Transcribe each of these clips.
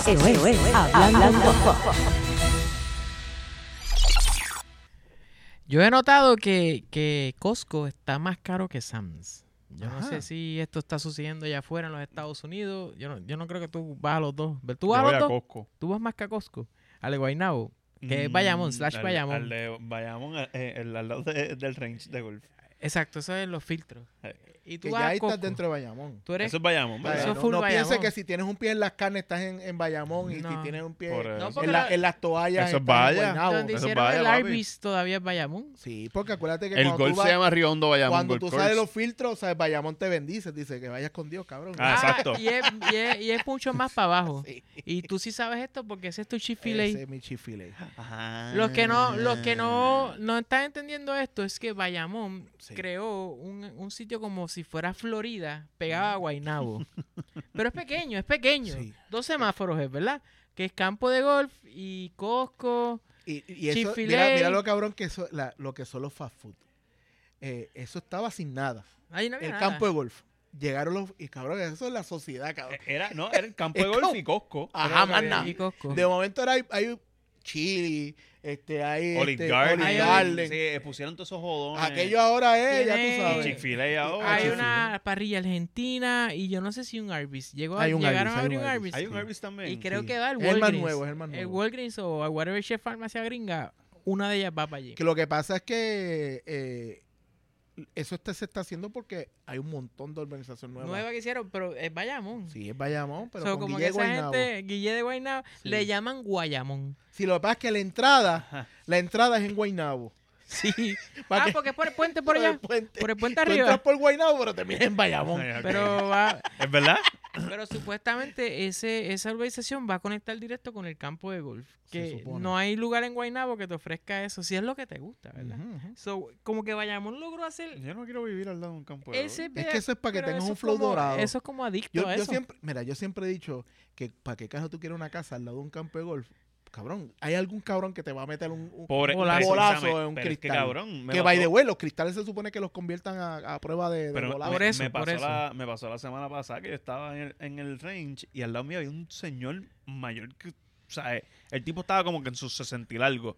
es Hablando Pop. Yo he notado que Costco está más caro que Sam's. Yo no sé si esto está sucediendo allá afuera en los Estados Unidos. Yo no creo que tú vas a los dos. ¿Tú vas a los dos? Costco. ¿Tú vas más que a Costco? Al de Guaynabo. Que es Bayamón, Bayamón. Al de Bayamón, al lado del range de golf. Exacto, eso es los filtros. Y tú Que vas ya a ahí Costco. estás dentro de Bayamón. Tú eres... Eso es Bayamón, ¿verdad? Eso es No, full no pienses Bayamón. que si tienes un pie en las carnes estás en Bayamón y No. si tienes un pie Por eso. No, porque en las toallas Eso es estás en Vaya. Guaynabo. Donde Eso es hicieron Vaya, el papi. Arby's todavía es Bayamón. Sí, porque acuérdate que El cuando golf tú vas, se llama Río Hondo Bayamón cuando Golf tú Course. sales los filtros, ¿sabes? Bayamón te bendice, dice que vayas con Dios, cabrón. Exacto. Y es mucho más para abajo. Sí. Y tú sí sabes esto porque ese es tu Chick-fil-A. Ese es mi Chick-fil-A. Ajá. Los que no están entendiendo esto es que Bayamón creó un sitio como si fuera Florida pegado a Guaynabo. Pero es pequeño. Sí. 2 semáforos es, ¿verdad? Que es campo de golf y Costco. Y eso, Chick-fil-A. mira lo cabrón que eso, lo que son los fast food. Eso estaba sin nada. Ahí no había El nada. campo de golf. Llegaron los... Y cabrón, eso es la sociedad, cabrón. Era el campo de Es golf como- y Costco. Ajá, Creo más que- nada. y Costco. De momento hay chili, hay Olive Olive Garden. Garden. Sí, pusieron todos esos jodones. Aquello ahora es, ya tú Tiene- sabes. Chick-fil-A ahora. Hay Chick-fil-A. una parrilla argentina y yo no sé si un Arby's. Llegaron Hay un a Arby's, abrir hay un un Arby's. Hay un Arby's también. Y creo Sí. que va el Es el más Walgreens. nuevo, es el más El nuevo. Walgreens o whatever Chef Farmacia gringa, una de ellas va para allí. Que lo que pasa es que eso se está haciendo porque hay un montón de organizaciones nuevas. Nueva que hicieron, pero es Bayamón. Sí, es Bayamón, pero So, con como Guille que esa Guaynabo. gente, Guille de Guaynabo, Sí. le llaman Guayamón. Sí, lo que pasa es que la entrada es en Guaynabo. Sí. ¿Para qué? Porque es por el puente por Por allá. el puente. Por el puente Tú arriba. entras por Guaynabo, pero terminas en Bayamón. Ay, ok. Pero ¿Es verdad? pero supuestamente esa urbanización va a conectar directo con el campo de golf. Se Que supone. no hay lugar en Guaynabo que te ofrezca eso, si es lo que te gusta, ¿verdad? Ujú, ujú. So, como que Bayamón logró hacer Yo no quiero vivir al lado de un campo de golf. ese... Es que eso es para que pero tengas eso un es flow como- dorado. Eso es como adicto Yo a eso. siempre he dicho que para qué caso tú quieres una casa al lado de un campo de golf. Cabrón, hay algún cabrón que te va a meter un Por bolazo bolazo precisamente, en un pero es que, cristal. cabrón, me Que by pasó- the way, los cristales se supone que los conviertan a prueba de Pero bolazo. Por eso, me por pasó eso. me pasó la semana pasada que yo estaba en el range y al lado mío había un señor mayor que, o sea, el tipo estaba como que en sus 60 y largo.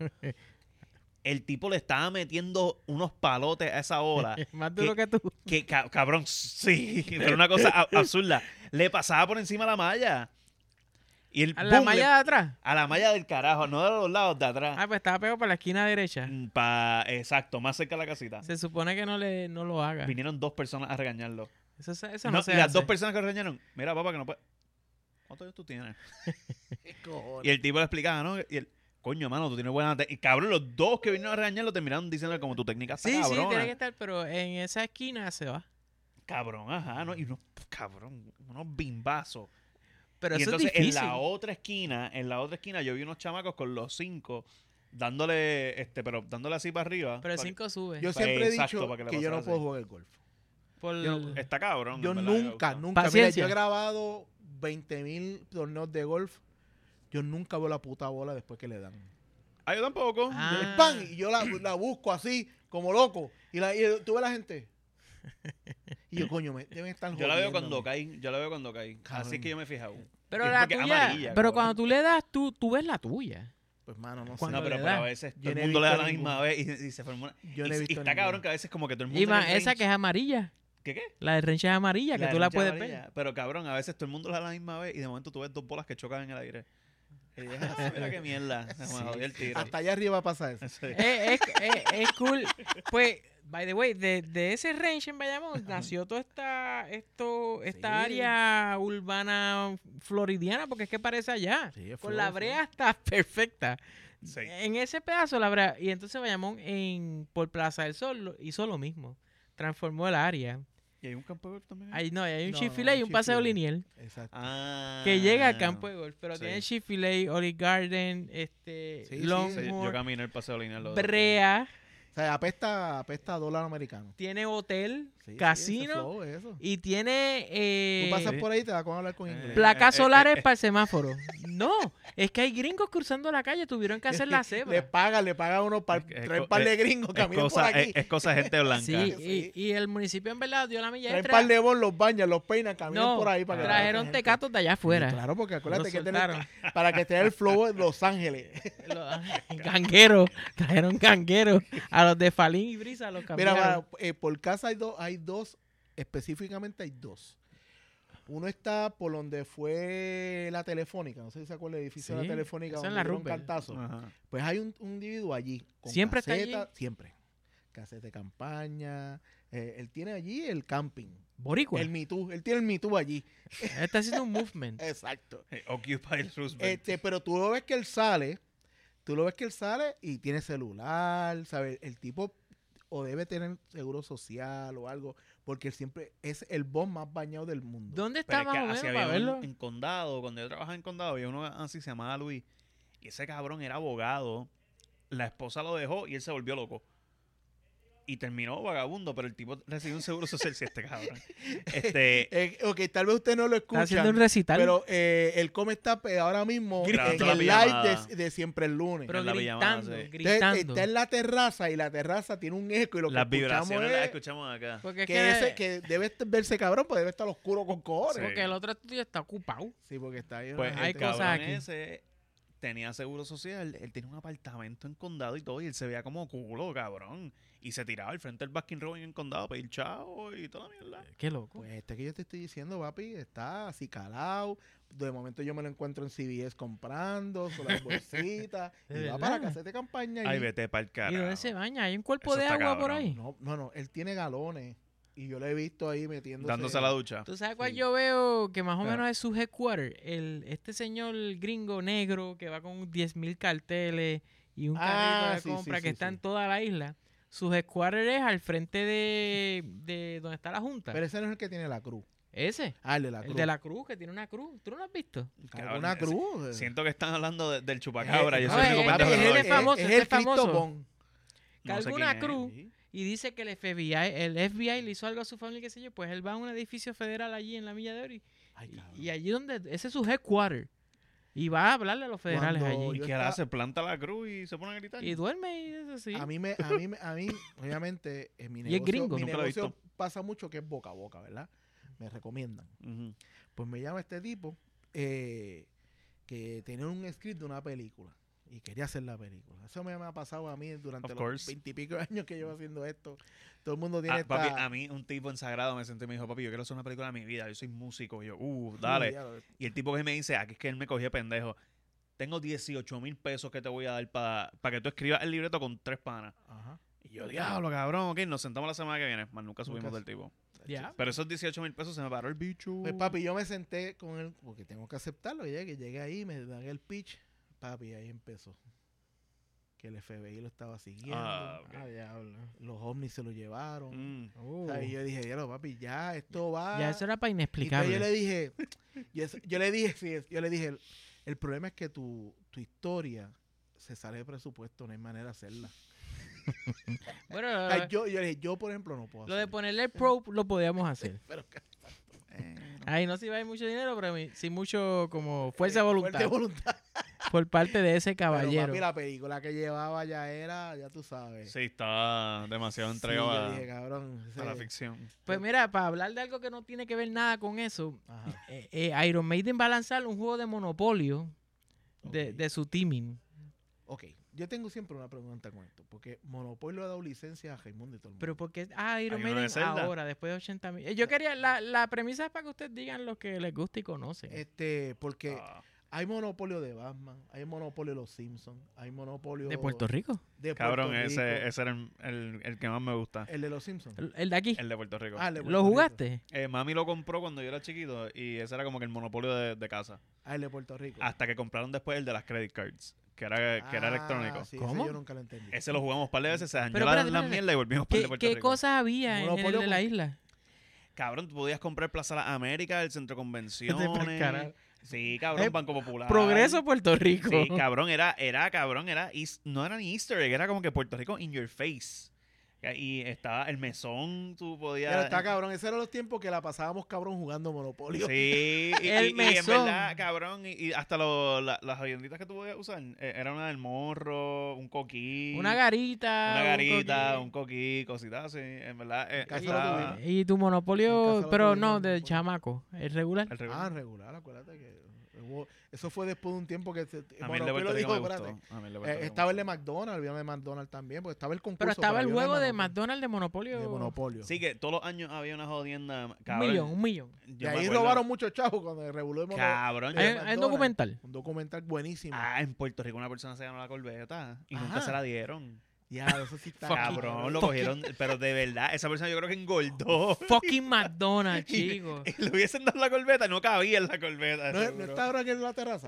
El tipo le estaba metiendo unos palotes a esa hora. Más duro que tú. Que cabrón, sí, pero una cosa absurda. Le pasaba por encima de la malla. Y el ¿A la boom, malla de atrás? a la malla del carajo, no de los lados de atrás. Ah, pues estaba pegado para la esquina derecha. Exacto, más cerca de la casita. Se supone que no lo haga. Vinieron 2 personas a regañarlo. Eso No, no se y las hace. 2 personas que regañaron, mira papá que no puede. ¿Cuántos años tú tienes? ¿Qué cojones? Y el tipo le explicaba, ¿no? Y él, coño, mano, tú tienes buena Y cabrón, los 2 que vinieron a regañarlo terminaron diciendo como tu técnica está Sí, sí, cabrona. tiene que estar, pero en esa esquina se va. Cabrón, ajá, ¿no? Y unos, cabrón, unos bimbazos. Pero Y eso entonces es difícil. en la otra esquina yo vi unos chamacos con los 5 dándole, pero dándole así para arriba. Pero el Para- 5 sube. Yo siempre he Exacto, dicho para que le que yo no pasara puedo así. jugar el golf. Por- yo- Está cabrón. Yo en verdad, me nunca. gusta. Mira, Paciencia. yo he grabado 20,000 torneos de golf. Yo nunca veo la puta bola después que le dan. Ah, yo tampoco. Ah. ¡Pam! Y yo la busco así, como loco. Y tú ves la gente. Y yo, coño, deben estar Yo la veo jodiéndome. cuando cae. Cabrón. Así que yo me he fijado. Pero Es la porque es tuya. amarilla, Pero cabrón. cuando tú le das, tú ves la tuya. Pues, mano, no sé. Cuando No, pero le a da. veces Yo todo el no he mundo le da visto la misma ninguno. vez y se forma una... Yo no he y visto está ninguno. cabrón que a veces como que todo el mundo Y en el más esa range- que es amarilla. ¿Qué? La de Rencha es amarilla, que La tú la rancha puedes amarilla. ver. Pero cabrón, a veces todo el mundo le da la misma vez y de momento tú ves 2 bolas que chocan en el aire. Y dices, "Ah, mira qué mierda. Se me jodió el tiro. Hasta allá arriba pasa eso. Sí. Es cool. Pues, by the way, de ese range en Bayamón nació toda esta Sí. área urbana floridiana, porque es que parece allá. Sí, es Con flow, la flow. brea está perfecta. Sí. En ese pedazo la brea. Y entonces Bayamón por Plaza del Sol hizo lo mismo. Transformó el área. Y hay un campo de golf también. Hay un No, Chick-fil-A y un paseo Chick-fil-A. lineal Exacto. Ah. que llega al campo de golf. Pero Sí. tiene Chick-fil-A, Olive Garden, Sí, sí, Sí, yo Longmore, caminé el paseo lineal. los otros días. Brea. O sea, apesta a dólar americano. Tiene hotel, Sí, sí, casino ese flow, eso. y tiene Tú pasas Sí. por ahí y te vas a hablar con inglés. placas solares para el semáforo. No, es que hay gringos cruzando la calle, tuvieron que hacer la Le cebra. pagan uno para Es traer co- un par de es- gringos Es caminan por cosa, aquí. es cosa de gente blanca. Sí, Sí. y el municipio en verdad dio la milla Traen un extra. par de bol, los bañan, los peinan, caminan No, por ahí para que trajeron gente. tecatos de allá afuera. Sí, claro, porque acuérdate Los que soltaron. para que esté el flow en Los Ángeles. Gangueros, trajeron gangueros. A los de Falín y Brisa los Mira, cambiaron. por casa hay dos, específicamente hay dos. Uno está por donde fue la Telefónica, no sé si se acuerda el edificio de Sí, la Telefónica, eso en donde la dieron Roosevelt. cantazo. Ajá. Pues hay un individuo allí. Con ¿Siempre está caseta, allí? Siempre. Caseta de campaña. Él tiene allí el camping. Boricua. El Me Too. Él tiene el Me Too allí. Está haciendo un movement. Exacto. Occupy Roosevelt. Pero tú lo ves que él sale. Y tiene celular, ¿sabes? El tipo o debe tener seguro social o algo, porque él siempre es el boss más bañado del mundo. ¿Dónde Pero está es que más o así menos para había verlo? en Condado, cuando yo trabajaba en Condado, había uno así, se llamaba Luis, y ese cabrón era abogado, la esposa lo dejó y él se volvió loco. Y terminó vagabundo, pero el tipo recibió un seguro social, si este cabrón. Ok, tal vez usted no lo Está haciendo un escucha, recital. pero el come está ahora mismo Grabando en la el pijamada. live de Siempre el Lunes. pero en la pijamada, gritando, sí. Entonces, gritando. está en la terraza y la terraza tiene un eco y lo que Las escuchamos vibraciones las es escuchamos acá. Porque es que debe verse cabrón, pues debe estar oscuro con cojones. Sí. porque el otro estudio está ocupado. Sí, porque está ahí. Pues una hay el gente- cosas cabrón aquí. ese tenía seguro social, él tenía un apartamento en Condado y todo, y él se veía como culo, cabrón. Y se tiraba al frente del Baskin Robbins en Condado a pedir chavo y toda la mierda. Qué loco. Pues este que yo te estoy diciendo, papi, está así calado. De momento yo me lo encuentro en CVS comprando, con las bolsitas. ¿De Y va verdad? para la caseta de campaña. Ay, allí. vete pa'l ¿Y carajo. dónde se baña? ¿Hay un cuerpo Eso de está agua por cabrón. ahí? No, él tiene galones. Y yo lo he visto ahí metiéndose. Dándose a la ducha. ¿Tú sabes cuál Sí. yo veo que más o Claro. menos es su headquarter? Este señor gringo negro que va con 10,000 carteles y un carrito de sí, compra sí, que sí, está sí. en toda la isla. Su headquarter es al frente de donde está la junta. Pero ese no es el que tiene la cruz. Ese. Ah, el de la cruz. El de la cruz, que tiene una cruz. ¿Tú no lo has visto? Cabrón, Una ese- cruz. Siento que están hablando del chupacabra. Yo no, soy el único es- pendejo es- que lo es ve. famoso, es ese el es famoso. Cristobón. No Cargó sé una quién es. cruz y dice que el FBI le hizo algo a su familia, qué sé yo. Pues él va a un edificio federal allí en la Milla de Oro Ay, cabrón. y allí donde, ese es su headquarter. Y va a hablarle a los federales Cuando allí. ¿Y yo qué estaba- hace? Planta la cruz y se pone a gritar. Y duerme y eso sí. A mí, obviamente, en mi Y es negocio, gringo. mi Nunca lo he negocio visto. pasa mucho que es boca a boca, ¿verdad? Me recomiendan. Ujú. Pues me llama este tipo que tenía un script de una película y quería hacer la película. Eso me ha pasado a mí durante Of los course. 20 y pico años que llevo haciendo esto. Todo el mundo tiene Ah, esta... papi, a mí un tipo en Sagrado me senté y me dijo, papi, yo quiero hacer una película de mi vida. Yo soy músico. Y yo, dale. Y el tipo que me dice, aquí es que él me cogió de pendejo. Tengo 18,000 pesos que te voy a dar para que tú escribas el libreto con 3 panas. Ajá. Y yo, diablo, cabrón, ok, nos sentamos la semana que viene. Más nunca subimos Nunca del tipo. Ya. Pero esos 18,000 pesos se me paró el bicho. Pues papi, yo me senté con él, porque tengo que aceptarlo, que llegué ahí, me dan el pitch, papi, ahí empezó. Que el FBI lo estaba siguiendo, Ah, ok. Ah, diablo. los ovnis se lo llevaron. Mm. O sea, y yo dije, ya papi, ya esto va. Ya eso era para Y entonces inexplicable. yo le dije, yo le dije, el problema es que tu historia se sale de presupuesto, no hay manera de hacerla. Bueno, O sea, yo le dije, yo por ejemplo no puedo lo de hacerlo. ponerle el pro lo podíamos hacer. Pero Ahí no se iba a ir mucho dinero, pero sí mucho como fuerza de voluntad fuerte voluntad. por parte de ese Pero caballero. papi, la película que llevaba ya era, ya tú sabes. Sí, estaba demasiado Sí, entregado yo a, dije, cabrón. a la ese- ficción. Pues mira, para hablar de algo que no tiene que ver nada con eso, Ajá. Iron Maiden va a lanzar un juego de Monopolio Ok. de su teaming. Ok, yo tengo siempre una pregunta con esto, porque Monopolio ha dado licencia a Raimundo y todo el mundo. Pero porque Iron Hay uno de Maiden Zelda. ahora, después de 80,000. Yo quería, la premisa es para que ustedes digan lo que les gusta y conocen. Porque Ah, hay monopolio de Batman, hay monopolio de los Simpsons, hay monopolio de Puerto Rico. de cabrón, Puerto ese Rico. era el que más me gusta. El de los Simpsons. El de aquí. El de Puerto Rico. El de Puerto ¿Lo Rico. jugaste? Mami lo compró cuando yo era chiquito y ese era como que el monopolio de casa. El de Puerto Rico. Hasta que compraron después el de las credit cards, que era electrónico. Sí, ¿Cómo? ese yo nunca lo entendí. Ese lo jugamos un par de veces, se dañó Pero la espérate. mierda y volvimos para el de ¿Qué, Puerto qué Rico. cosas había en el Monopolio de la con- isla? Cabrón, tú podías comprar Plaza Las Américas, el Centro de Convenciones. Sí, cabrón, Eh, Banco Popular. Progreso Puerto Rico. Sí, cabrón, no era ni Easter egg, era como que Puerto Rico in your face. Y estaba el mesón, tú podías... Pero está cabrón, esos eran los tiempos que la pasábamos cabrón jugando Monopolio. Sí, El y en mesón. verdad, cabrón, y hasta las avionitas que tú podías usar, era una del morro, un coquí, Una garita. un coquí, cositas así, en verdad. Casi Y, lo estaba tuvimos. y tu En monopolio, casa lo pero tuvimos, no, el del monopolio. chamaco, el regular. el regular. Regular, acuérdate que eso fue después de un tiempo que A mí el de Monopolio Puerto Rico dijo, me gustó. espérate, A mí el de Puerto Rico estaba me el de gustó. McDonald's, había de McDonald's también, porque estaba el concurso. Pero estaba para el aviones juego de Monopolio. McDonald's de Monopolio. De Monopolio. Sí, que todos los años había una jodienda, Un cabrón. millón. Y Yo me ahí acuerdo- robaron muchos chavos cuando se revolvió el Monopolio. Cabrón, de Hay McDonald's. un documental. Un documental buenísimo. en Puerto Rico una persona se ganó la corbeta y nunca Ajá. se la dieron. Ya, eso sí está. Cabrón, lo cogieron, pero de verdad, esa persona yo creo que engordó. Fucking McDonald's, chicos. Y le hubiesen dado la corbeta, no cabía en la corbeta. ¿No, seguro. no está ahora aquí en la terraza?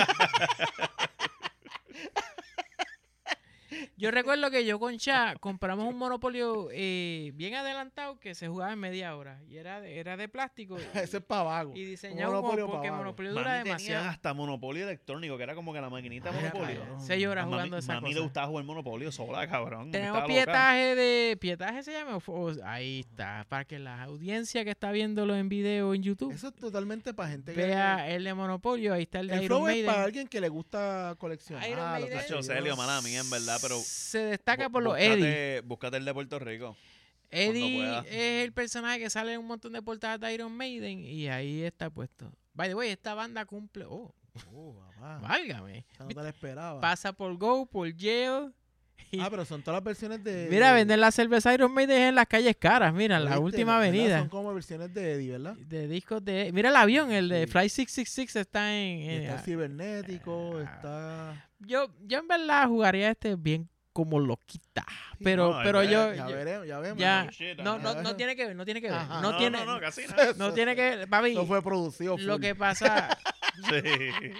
Yo recuerdo que yo con Cha compramos un Monopolio bien adelantado que se jugaba en media hora. Y era de plástico. Ese es para vago. Y diseñado Monopolio porque pa' vago. Monopolio Mami dura tenía demasiado. hasta Monopolio electrónico, que era como que la maquinita de Ay, Monopolio. cabrón. 6 horas A jugando esa mami le cosa. gustaba jugar Monopolio sola, cabrón. Tenemos estaba loca. pietaje de... ¿Pietaje se llama? Ahí está. Para que la audiencia que está viéndolo en video en YouTube Eso es totalmente para gente que... vea el de Monopolio. Ahí está el de el Iron flow es Maiden. para alguien que le gusta coleccionar. Iron lo que Maiden. Nacho, sé yo. Celio, mala mía, en verdad, pero... Se destaca por los búscate- Eddie. Búscate el de Puerto Rico. Eddie puedas. es el personaje que sale en un montón de portadas de Iron Maiden y ahí está puesto. By the way, esta banda cumple... Oh, Papá, válgame. esa no te la esperaba. Pasa por Go, por Jail. y- Pero son todas las versiones de... Mira, venden la cerveza Iron Maiden en las calles caras. Mira, en la ¿Viste? última ¿Verdad? avenida. Son como versiones de Eddie, ¿verdad? De discos de... Mira el avión, el de Sí. Fly 666 está Y en... está el cibernético, está... Yo en verdad jugaría este bien como loquita. Sí, Pero, no, pero yo... Ya veremos, ya vemos. ya- ¿no? Shit, no, ajá. no tiene que ver, no tiene que ver. Ajá. No, tiene... No, casi Eso- nada. No tiene que ver, papi. Eso fue producido Lo full. que pasa... Sí.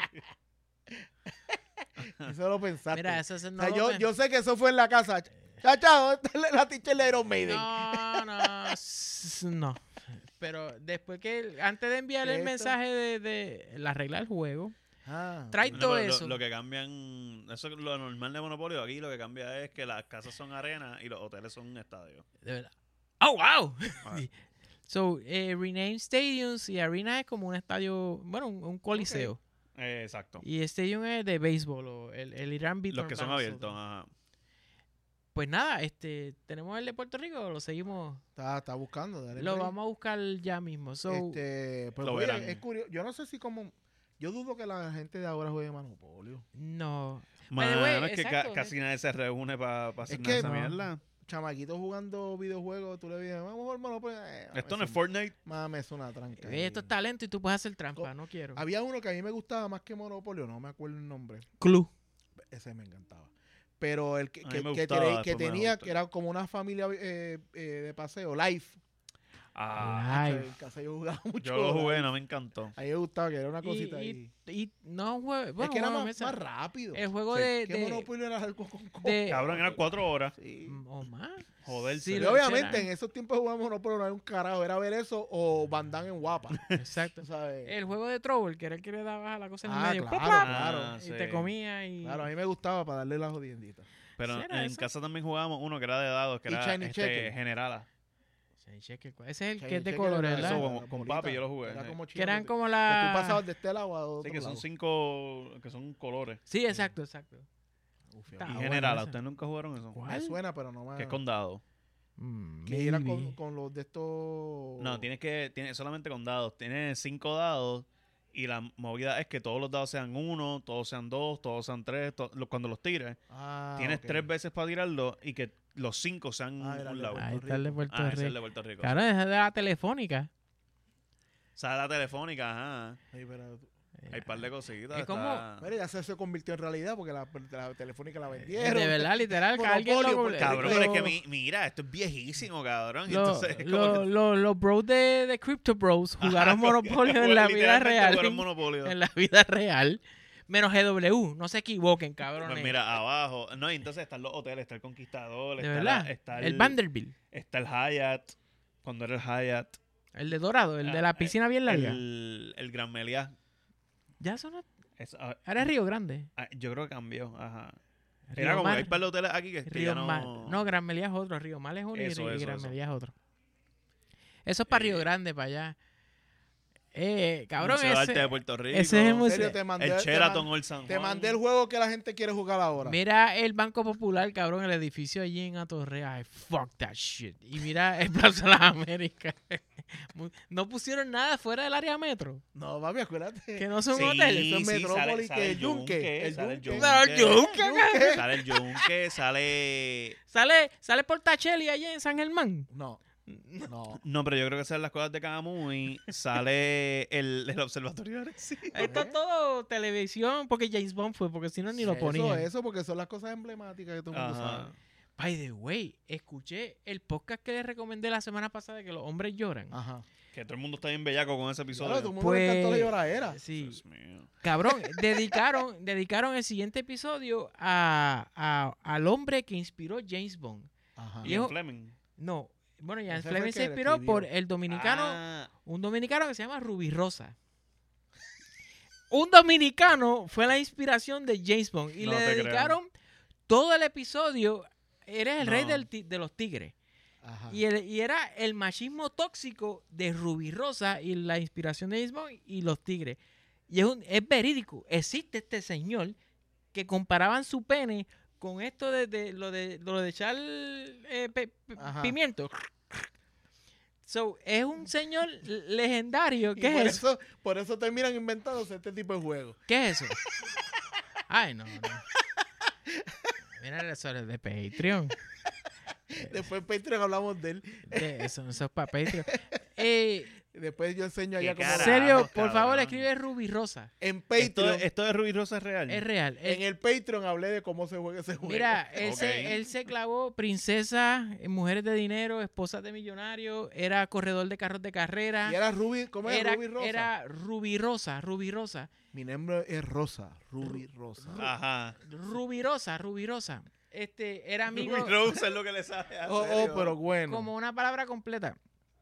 Eso lo pensaste. Mira, eso es... O sea, yo sé que eso fue en la casa. Chacha, ¿dónde está la teacher de Iron Maiden? No. Pero después que... Antes de enviarle el Esto. mensaje de la regla del juego, Ah, trae No, todo pero eso. Lo que cambian, eso es lo normal de Monopolio. Aquí lo que cambia es que las casas son arenas y los hoteles son estadios. De verdad. ¡Oh, wow! Ah. So, rename stadiums y arena es como un estadio, bueno, un coliseo. Exacto. Y stadium es de béisbol o el Irán Beaton Los que son para abiertos. nosotros. Ajá. Pues nada, tenemos el de Puerto Rico, o lo seguimos. está buscando. Dale Lo play. vamos a buscar ya mismo. So, Pues Lo oye, verán. es curioso. Yo no sé si como... Yo dudo que la gente de ahora juegue Monopolio. no. Mano, the way, es que exacto, casi nadie se reúne para hacer Es nada de que- esa No. mierda. Chamaquitos jugando videojuegos, tú le dices, vamos a jugar Monopolio. Esto no es Fortnite. Mame, es una tranca. Esto es talento y tú puedes hacer trampa, no quiero. Había uno que a mí me gustaba más que Monopolio, no me acuerdo el nombre. Club. Ese me encantaba. Pero el que, A mí que, me que gustaba, tenía- que después me tenía, gustó. que era como una familia de paseo, Life. Ah, Ay. En casa yo jugaba mucho. yo lo jugué, Life. no me encantó. A mí me gustaba que era una cosita Y, ahí. y no juego. Bueno, es que era bueno, más, esa- más rápido. el juego Sí. de, Que de, Monopolio era algo con de- Cabrón, eran 4 horas. Sí. o más. Joder, Sí, Y lo- obviamente será. en esos tiempos jugábamos Monopolio, no era un carajo, era ver eso o Bandán en Guapa. Exacto. ¿Sabes? El juego de Trouble, que era el que le dabas a la cosa en el Ah, medio. claro, ¡plap, plap! claro. Ah, Y sí. te comía y... Claro, a mí me gustaba para darle las jodienditas. Pero ¿Sí era en ese? casa también jugábamos uno que era de dados, que Y era Shiny Checker. generala. Sí, cheque, ese es el Shiny que es de Checker colores, era ¿verdad? Eso, la con bolita. papi yo lo jugué, Era sí. como Que eran chino, como que la... tú pasabas de este lado a otro Sí, que son lado. 5, que son colores. Sí, exacto, exacto. Uf, Está Y bueno generala, ese. ¿ustedes nunca jugaron eso? ¿Cuál? me suena, pero no me... Que es con dados. que era Maybe. con los de estos... No, tienes solamente con dados. Tienes 5 dados y la movida es que todos los dados sean 1, todos sean 2, todos sean 3. Cuando los tires, Ah, tienes ok. 3 veces para tirarlo y que los 5 sean Ah, era un el lado. de Ahí Puerto está el de Rico. Puerto Ese es el Rico. de Puerto Rico. Claro, esa es de la telefónica. O sea, la telefónica, ajá. Sí, pero... Hay un par de cositas. Es como- está- Mira, ya se convirtió en realidad porque la telefónica la De vendieron. verdad, literal, que alguien Monopolio, lo... porque- Cabrón, Pero- pero es que mira, esto es viejísimo, cabrón. Y Los entonces, es como que- los bros de Crypto Bros jugaron Ajá, Monopolio en la vida literalmente real. jugaron Monopolio. En la vida real. Menos GW. No se equivoquen, cabrones. Pues mira, abajo. No, y entonces están los hoteles, está el Conquistador, de está, verdad. está el Vanderbilt. está el Hyatt, cuando era el Hyatt. El de Dorado, el de la piscina bien larga. El Gran Meliá. Ya eso no... Es- Ahora es Río Grande. yo creo que cambió. Ajá. Río Era como Mar- que hay par de hoteles aquí que Río ya no... Mar. No, Gran Melía es otro. Río Mar es uno y Eso, Gran eso. Melía es otro. Eso es para Río Grande, para allá. Cabrón, Museo de Arte de ese... Puerto Rico. ese es el En museo. serio, te mandé, El te Sheraton man- Old San te Juan. mandé el juego que la gente quiere jugar ahora. Mira el Banco Popular, cabrón, el edificio allí en Atorrey. Ay, fuck that shit. Y mira el Plaza de las Américas. No pusieron nada fuera del área metro. No, papi, acuérdate. Que no son Sí, hoteles. Eso es sí, Metrópolis, sale que el Yunque. El sale el Yunque. No, el Yunque, cabrón. Sale el Yunque, sale... Sale Portacelli allí en San Germán. No, no. No, pero yo creo que salen las cosas de Camuy. Sale el observatorio de Arecibo. Esto es todo televisión, porque James Bond fue, porque si no ni lo ponían. Eso, porque son las cosas emblemáticas que todo el mundo Ajá. sabe. By the way, escuché el podcast que les recomendé la semana pasada, que los hombres lloran. Ajá. Que todo el mundo está bien bellaco con ese episodio. Claro, todo el mundo le encantó la lloradera. Sí. Dios mío. Cabrón, dedicaron el siguiente episodio al hombre que inspiró James Bond. Ajá. Y Ian es- Fleming. No, bueno, Ian Ese fue Fleming el se que inspiró escribió. por el dominicano, Ah, un dominicano que se llama Ruby Rosa. Un dominicano fue la inspiración de James Bond y No le te creo. dedicaron todo el episodio. Eres el rey No. de los tigres. Ajá. Y era el machismo tóxico de Ruby Rosa y la inspiración de James Bond y los tigres. Y es verídico. Existe este señor que comparaban su pene con esto de lo de echar Ajá. pimiento. So, es un señor legendario. Y ¿Qué es eso? por eso terminan inventándose este tipo de juegos. ¿Qué es eso? Ay, no. Mira eso es de Patreon. Después en Patreon hablamos de él. Eso es para Patreon. Después yo enseño allá Qué cómo... carajo, Serio, por cabrón. favor, escribe Ruby Rosa. En esto, Patreon, esto de Ruby Rosa es real. Es real. en el Patreon hablé de cómo se juega ese juego. Mira, Ok. él se clavó princesa, mujeres de dinero, esposas de millonarios, era corredor de carros de carrera. Y era Ruby, ¿cómo era? Ruby Rosa. Era Ruby Rosa. Mi nombre es Rosa, Ruby Rosa. Ajá. Ruby Rosa. Era amigo, Ruby Rosa es lo que le sabe a Oh, pero bueno. como una palabra completa.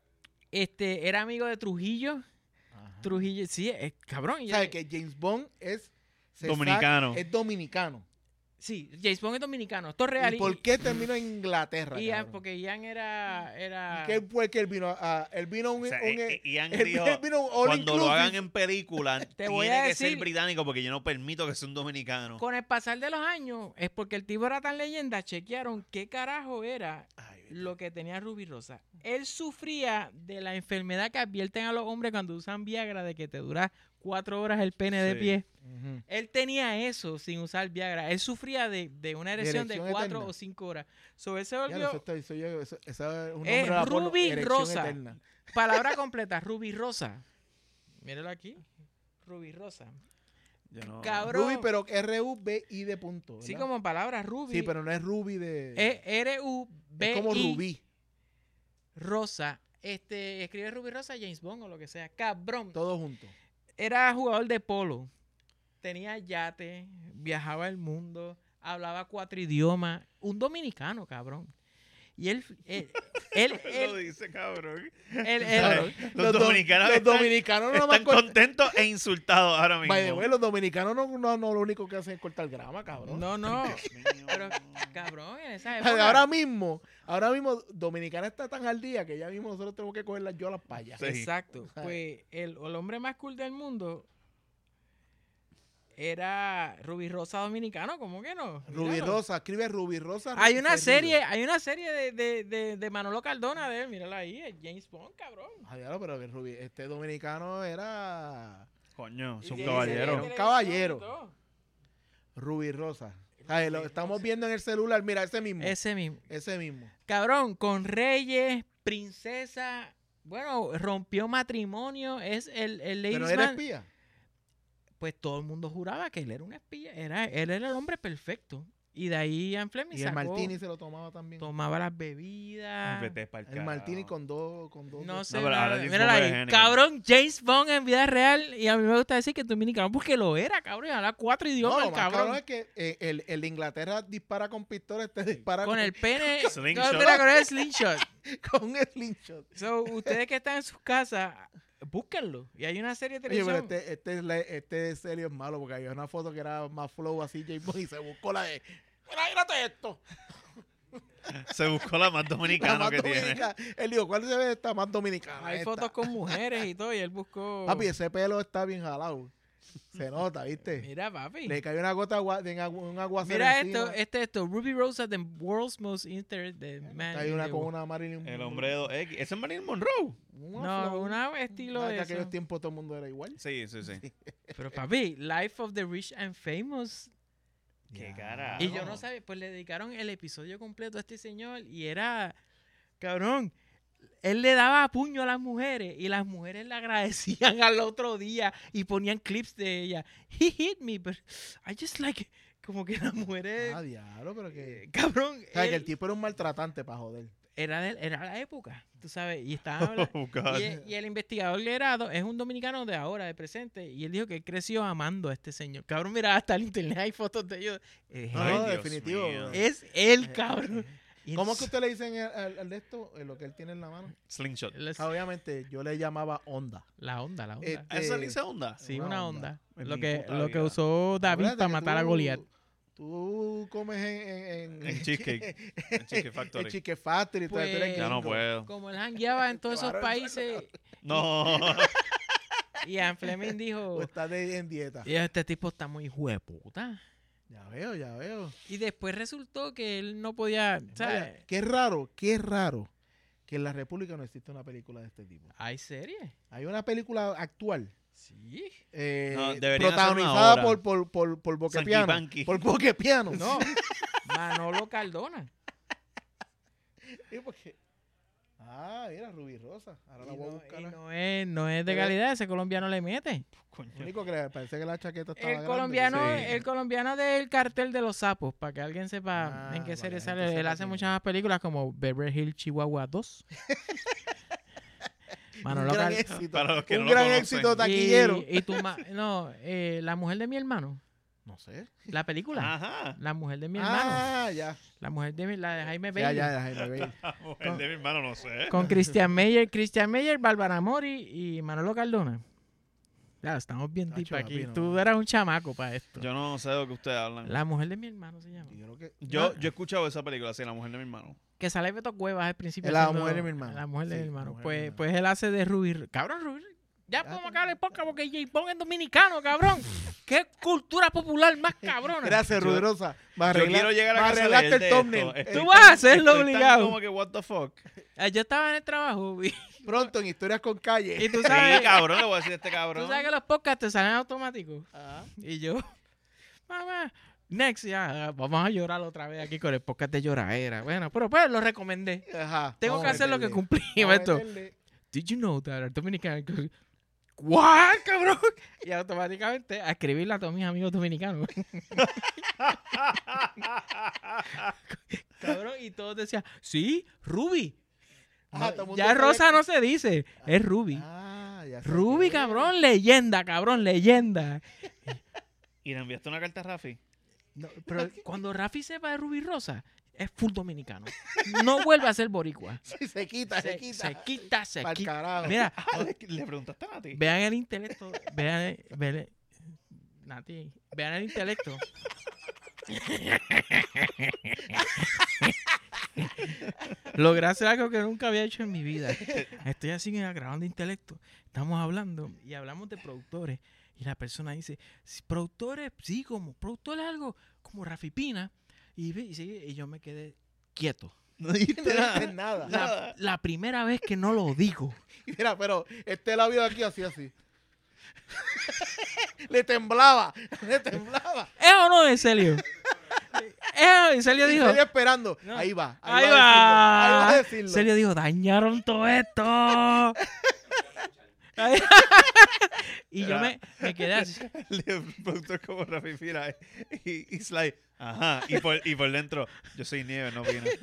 Era amigo de Trujillo. Ajá. Trujillo, sí, es cabrón. ¿Sabes que James Bond se Dominicano. Es dominicano? Sí, James Bond es dominicano. Esto es real. ¿Y por qué terminó en Inglaterra? cabrón? Porque Ian era... ¿Qué fue que él vino? Él vino un... O sea, Ian él dijo, vino un all cuando lo inclusive. hagan en película, Te voy tiene a que ser decir- británico porque yo no permito que sea un dominicano. Con el pasar de los años, es porque el tipo era tan leyenda, chequearon qué carajo era Ay, lo que tenía Ruby Rosa. Él sufría de la enfermedad que advierten a los hombres cuando usan Viagra, de que te dura 4 horas el pene de Sí. pie. Ujú. Él tenía eso sin usar Viagra. Él sufría de una erección de erección 4 eterna. o 5 horas. So, él se Ya, volvió, esa es un Es nombre de la porno, Ruby erección Rosa. eterna. palabra completa, Ruby Rosa. Míralo aquí. Ruby Rosa. yo no- Cabrón. Ruby, pero R-U-B-I de punto. Sí, ¿verdad? como palabra, Ruby. Sí, pero no es Ruby de... R-U-B-I. es como Rubí. Rosa. Escribe Ruby Rosa, James Bond o lo que sea. Cabrón. Todo junto. Era jugador de polo. Tenía yate. Viajaba el mundo. Hablaba 4 idiomas. Un dominicano, cabrón. Y él lo dice, cabrón. él- Los dominicanos los están- dominicanos no Están van a contentos e insultados ahora mismo. By the way, los dominicanos no lo único que hacen es cortar grama, cabrón. no, Dios mío. pero cabrón, en esa época. Ahora mismo, Dominicana está tan al día que ya mismo nosotros tenemos que coger las yolas para allá. Sí. Exacto. Pues el hombre más cool del mundo era Ruby Rosa dominicano, ¿cómo que no? Ruby Míralo. Rosa, escribe Ruby Rosa. Hay una seguido. serie de Manolo Cardona de él, mírala ahí, es James Bond, cabrón. Ay, diablo, pero que Ruby, este dominicano era Coño, es un Y caballero. tiene caballero. televisión y todo. Ruby Rosa. Ay, lo estamos viendo en el celular, mira, ese mismo. Ese mismo. Ese mismo. Cabrón, con reyes, princesa, bueno, rompió matrimonio, es el Pero ladies era man. espía. Pues todo el mundo juraba que él era un espía, él era el hombre perfecto. Y de ahí Ian Fleming Y el sacó, martini se lo tomaba también. tomaba las bebidas. Vete pa'l El martini carajo. con dos. No sé, pero ahora nada. James Mírala Bond ahí. es genio. Cabrón, James Bond en vida real. Y a mí me gusta decir que es dominicano porque lo era, cabrón. Y habla 4 No, idiomas, lo el más cabrón. cabrón es que el de Inglaterra dispara con pistola, este dispara Con el pene. Slingshot. No, mira, con el slingshot. con un slingshot. So, ustedes que están en sus casas, búsquenlo. Y hay una serie de Oye, pero televisión. este serio es malo porque había una foto que era más flow así, J. Bond, y se buscó la de. ¡Mira, mírate esto! Se buscó la más La dominicana más que tiene. dominicana. Él dijo, ¿cuál se ve esta más dominicana? Hay Esta. fotos con mujeres y todo, y él buscó... Papi, ese pelo está bien jalado. Se nota, ¿viste? Mira, papi. Le cayó una gota de un aguacero Mira encima. esto. Ruby Rose, the world's most interested man. Hay una con una Marilyn El hombre de 2X. ¿Ese es Marilyn Monroe? No, una estilo En de aquellos eso. tiempos todo el mundo era igual. Sí. Pero papi, Life of the Rich and Famous. Qué Ya. carajo. Y yo no sabía, pues le dedicaron el episodio completo a este señor y era, cabrón, él le daba puño a las mujeres y las mujeres le agradecían al otro día y ponían clips de ella. He hit me, but I just like, como que las mujeres, Ah, diablo, pero que... cabrón, O sea, que el él tipo era un maltratante para joder. era la época, tú sabes, y estaba hablando. Oh, God. Y el investigador es un dominicano de ahora, de presente, y él dijo que él creció amando a este señor. Cabrón, mira, hasta el internet hay fotos de ellos. Es No, Ay, no, Dios definitivo. mío. Es él, cabrón. Y ¿Cómo es que usted le dicen al de esto, lo que él tiene en la mano? Slingshot. Ah, obviamente, yo le llamaba onda. La onda. ¿A eso le dice onda? Sí, una una onda. onda. En Lo mi que, puta lo que vida. usó David Acuérdate para que matar a tú- Goliat. Tú comes En Cheesecake. En Cheesecake Factory. en Chique Factory. tú eres Pues, Ya no gringo. puedo. Como él jangueaba en todos esos Cabrón, países, No. y Ian Fleming dijo, O estás en dieta. y este tipo está muy hueputa. Ya veo, ya veo. Y después resultó que él no podía, ¿sabes? Vaya, qué raro que en la República no existe una película de este tipo. ¿Hay serie? Hay una película actual Sí. No, deberían hacer una protagonizada ahora. por Boquepiano. Sanky Panky. Por Boquepiano. No, Manolo Cardona. Sí, porque- Ah, mira, Rubí Rosa. Ahora la Y voy a no, buscar. y no es de calidad, ese colombiano le mete. Coño. Lo único que le parece que la chaqueta estaba El grande, colombiano, sí. el colombiano del cartel de los sapos, para que alguien sepa Ah, en qué para serie que la sale. gente Él sepa hace quién muchas es. más películas como Beverly Hills Chihuahua 2. Manolo un gran Cal- éxito. Para los que Un no lo gran conocen. éxito taquillero. Y La mujer de mi hermano. No sé. La película. Ajá. La mujer de mi hermano. Ah, ya. La de Jaime Ya, Bailey. ya, Jaime Bailey. La mujer de mi hermano, no sé. Con Christian Meyer, Bárbara Mori y Manolo Cardona. Ya, estamos bien Tacho, deep aquí. papi, no. Tú eras un chamaco para esto. Yo no sé de lo que ustedes hablan. La mujer de mi hermano se llama. Yo creo que... Yo he escuchado esa película, sí, La mujer de mi hermano. Que sale Beto Cuevas al principio. La haciendo- mujer de mi hermano. La mujer de Sí, mi la hermano. mujer de mi hermano. Pues él hace de Rubí. Cabrón, Rubí. Ya Ya podemos está. acabar el podcast porque J-Pong es dominicano, cabrón. Qué cultura popular más cabrona. Gracias, Rubí Rosa. Yo quiero llegar a casa de arreglaste él de el thumbnail. esto. Estoy Tú vas a hacerlo estoy tan obligado. como que, what the fuck. Yo estaba en el trabajo Pronto en Historias con Calle. y tú Sí, sabes, cabrón, le voy a decir a este cabrón. tú sabes que los podcasts te salen automáticos. Ah, Y yo, mamá, next, ya, vamos a llorar otra vez aquí con el podcast de lloradera. Bueno, pero pues lo recomendé. ajá. Tengo Vamos que a hacer lo que meterle. cumplí, Vamos a Beto. meterle. Did you know that our Dominican... ¿What, cabrón? Y automáticamente a escribirle a todos mis amigos dominicanos. Cabrón, y todos decían, sí, Ruby. Ajá, No, todo el mundo ya sabía Rosa que- no se dice, es Ruby. Ah, ya sé Ruby, qué. cabrón, leyenda, cabrón, leyenda. ¿Y le enviaste una carta a Rafi? No, pero cuando Rafi sepa de Ruby Rosa, es full dominicano. No vuelve a ser boricua. Sí, se quita, se quita. Se quita, se Pa'l quita. carajo. Mira, ¿Le preguntaste a Nati? vean el intelecto. Nati, vean el intelecto. Logré hacer algo que nunca había hecho en mi vida. Estoy así grabando intelecto. Estamos hablando y hablamos de productores. Y la persona dice, "Sí, productores, sí, como productores algo como Rafi Pina. Y yo me quedé quieto. No dijiste No nada. dices nada. La primera vez que no lo digo. Y mira, pero este labio de aquí hacía así. Le temblaba. Le temblaba. ¿Es o no, Celio? Celio Y dijo, seguía esperando. No. Ahí va. ahí a decirlo, ahí va a va. decirlo. Celio dijo, dañaron todo esto. Y yo me quedé así. El productor como Rafi Fira. Y Sly, ajá. Y por dentro, yo soy nieve, no vino.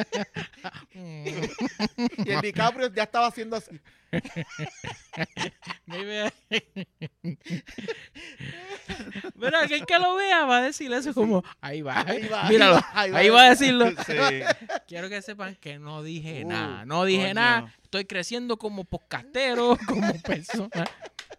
Y el DiCaprio ya estaba haciendo así. Pero aquel que lo vea va a decir eso como, ahí va, Ahí va, míralo, ahí va ahí va a decirlo. Sí. Quiero que sepan que no dije Uh, nada. No dije coño. nada. Estoy creciendo como podcastero, como persona.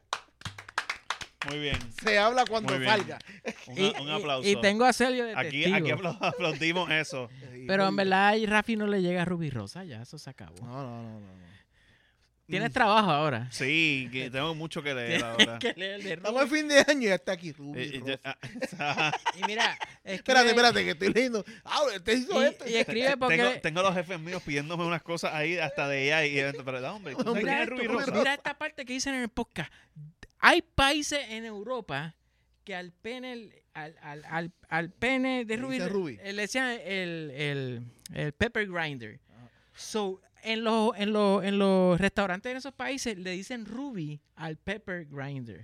Muy bien. Se habla cuando Muy bien. salga. Un aplauso. Y tengo a Celio de Aquí testigo. aplaudimos eso. Pero en verdad, ahí Rafi no le llega a Ruby Rosa. Ya, eso se acabó. No. Tienes trabajo ahora. Sí, que tengo mucho que leer ahora. que leer de Estamos en Ruby. fin de año y ya está aquí Ruby Eh, Rosa. Y mira, Espérate, que estoy leyendo. Te hizo esto. Y escribe porque... tengo los jefes míos pidiéndome unas cosas ahí hasta de ella y pero no, hombre, ¿tú sabes quién Mira, es Ruby esto, Rosa? mira esta parte que dicen en el podcast. Hay países en Europa que al pene, al pene de Le Ruby, dice Ruby. le decían el pepper grinder. So, en los restaurantes en esos países le dicen Ruby al pepper grinder.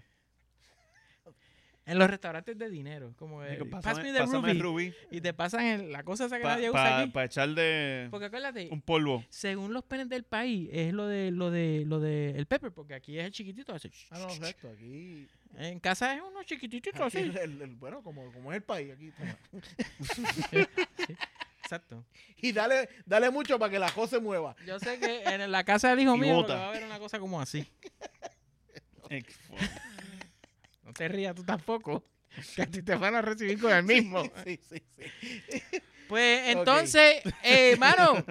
En los restaurantes de dinero. Como pass me the Pásame el Ruby. Ruby Y te pasan la cosa esa que nadie usa aquí. para echar de Porque acuérdate, un polvo. según los penes del país, es lo de el pepper, porque aquí es el chiquitito así. Ah, no, exacto. Aquí. En casa es uno chiquitito Aquí así. bueno, como es el país. Aquí. Toma. Exacto. Y dale mucho para que la cosa se mueva. Yo sé que en la casa del hijo Y mío lo que bota. va a haber una cosa como así. Eh, No te rías tú tampoco, que a ti te van a recibir con el mismo. Sí. Pues entonces, mano,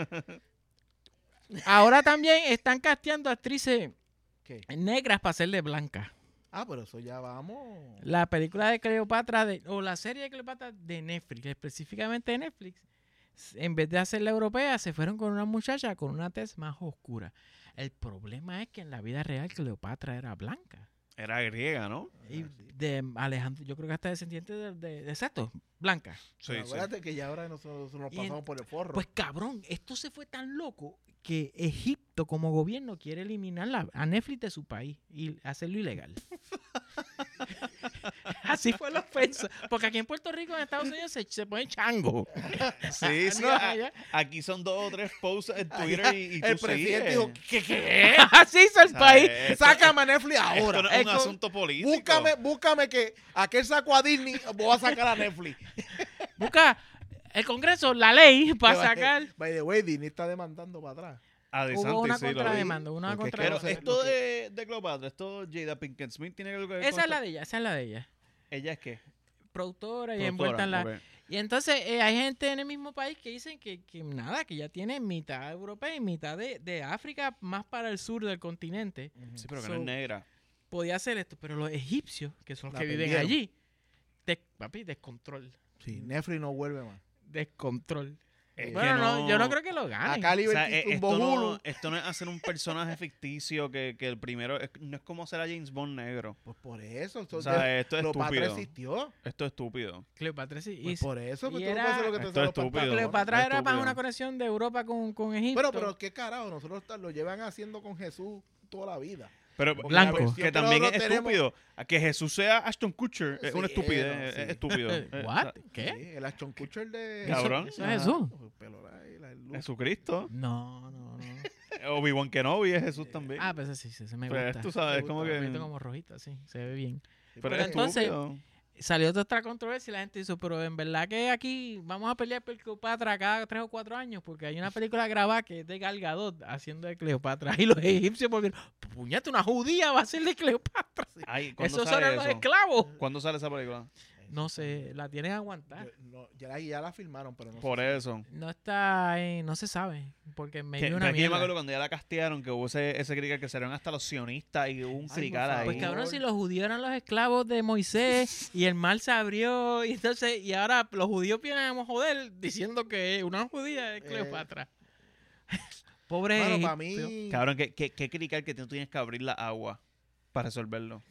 ahora también están casteando actrices ¿Qué? negras para hacerle blanca. Ah, pero eso ya vamos. La película de Cleopatra, o la serie de Cleopatra de Netflix, específicamente de Netflix, en vez de hacerla europea, se fueron con una muchacha con una tez más oscura. El problema es que en la vida real Cleopatra era blanca. Era griega, ¿no? Y de Alejandro, yo creo que hasta descendiente de exacto, blanca. Sí, Pero sí. acuérdate que ya ahora nosotros nos Y pasamos por el forro. Pues cabrón, esto se fue tan loco que Egipto como gobierno quiere eliminar a Netflix de su país y hacerlo ilegal. Así fue la ofensa. Porque aquí en Puerto Rico, en Estados Unidos, se pone chango. Sí, sí. No, allá. Aquí son 2 o 3 posts en Twitter y tú el presidente sigues. dijo, ¿qué? Así hizo el O sea, país. Sácame a Netflix Esto ahora. no es un Esto- asunto político. Búscame que aquel saco a Disney voy a sacar a Netflix. Busca el Congreso, la ley, para Que sacar. By the way, Disney está demandando para atrás. A De Hubo Santis, una sí, lo vi. contrademanda, una Porque es que Pero no sé, contrademanda. esto lo que- de Cleopatra, esto Jada Pinkett Smith tiene algo que ver Esa con es la esto? de ella, esa es la de ella. ¿Ella es qué? Productora y Productora, envuelta en la... ok. Y entonces hay gente en el mismo país que dicen que nada, que ya tiene mitad europea y mitad de África, más para el sur del continente. Sí, pero que So, no es negra. Podía hacer esto, pero los egipcios, que son los La que viven perdieron. allí, papi, descontrol. Sí, Netflix no vuelve más. Descontrol. Es Bueno, que no, yo no creo que lo ganen. Acá O sea, Liberty esto, tumbó no, Hulu. esto no es hacer un personaje ficticio que el primero... no es como ser a James Bond negro. Pues por eso. O sea, esto es Cleopatra estúpido. existió. Esto es estúpido. Cleopatra sí. Pues por eso. Pues y tú no era- puedes hacer lo que te Esto sale es por estúpido. pantalón. Cleopatra era más Estúpido. una conexión de Europa con Egipto. Bueno, pero qué carajo. Nosotros lo llevan haciendo con Jesús toda la vida. Pero Porque Blanco. la versión que también es nosotros tenemos- estúpido. A que Jesús sea Ashton Kutcher es Sí, una estupidez. no, sí. Es estúpido. ¿What? Sí, ¿Qué? el Ashton Kutcher de... Cabrón. Eso es Jesús. Jesucristo. No. Obi-Wan Kenobi es Jesús también. Ah, pues sí, se me Pues, gusta. tú sabes, Me es como gusta, que... Un poquito como rojito, sí, se ve bien. Pero pero es entonces- estúpido. Salió toda esta controversia y la gente dijo, pero en verdad que aquí vamos a pelear por Cleopatra cada 3 o 4 años porque hay una película grabada que es de Gal Gadot haciendo de Cleopatra y los egipcios volvieron, puñete, una judía va a ser de Cleopatra. Ay, ¿cuándo Esos sale son los eso? esclavos. ¿Cuándo sale esa película? No sé, la tienen que aguantar. Ya la filmaron, pero no Por sé. eso. No está, no se sabe, porque me Que, dio pero una es que yo me mierda. acuerdo cuando ya la castearon, que hubo ese crical que salieron hasta los sionistas y hubo un Ay, crical por ahí. Pues favor. cabrón, si los judíos eran los esclavos de Moisés y el mar se abrió y entonces y ahora los judíos vienen a joder diciendo que una judía es Cleopatra. Pobre Bueno, para egipcio. mí... Cabrón, ¿qué crical que tú tienes que abrir la agua para resolverlo?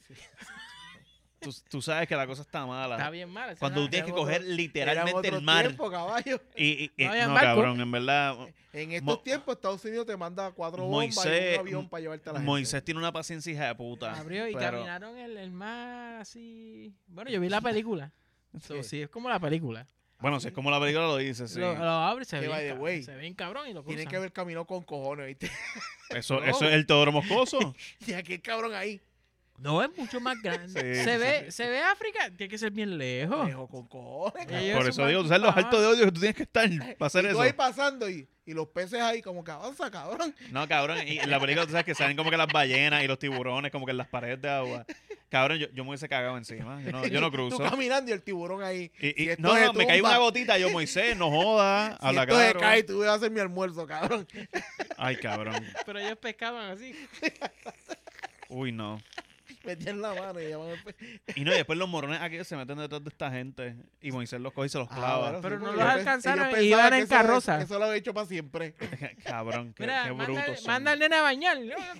Tú sabes que la cosa está mala. Está bien mal. Cuando tú tienes que coger literalmente el mar. Tiempo, caballo. Y No había no, barco. cabrón, en verdad. En estos tiempos Estados Unidos te manda 4 bombas y Moisés- un avión para llevarte a la gente. Moisés tiene una paciencia hija de puta. Abrió y pero- caminaron el mar así. Bueno, yo vi la película. So, ¿Qué? sí, es como la película. Bueno, si es como la película lo dice, sí. Lo abre y se Que, ve, by the way, se ve bien cabrón y lo Tiene cruzan. que haber caminado con cojones, ¿viste? Eso No. es el Teodoro Moscoso. Y aquel cabrón ahí. No, es mucho más grande. Sí, Se ve África, tiene que ser bien lejos. Lejos con cojones. Ellos Por son eso más digo, tú sabes los bajas. altos de odio que tú tienes que estar para hacer Y tú eso. ahí pasando y los peces ahí como que avanza, cabrón. No, cabrón, y en la película tú sabes que salen como que las ballenas y los tiburones como que en las paredes de agua. Cabrón, yo me hubiese cagado encima. Yo no Tú cruzo. caminando y el tiburón ahí. Y, Si esto no, se no, me caí tumba, una gotita. Yo, Moisés, no jodas. Si Habla esto se claro. cae, tú vas a hacer mi almuerzo, cabrón. Ay, cabrón. Pero ellos pescaban así. Uy, no. Metían la mano y llamaban el Y no, y después los morones aquí se meten detrás de esta gente. Y Moisés los coge y se los clava. Pero no porque los ellos alcanzaron ellos y iban pensaban en que eso- carroza. que Eso lo había hecho para siempre. Cabrón, qué Mira, brutos son. manda al nene a bañar.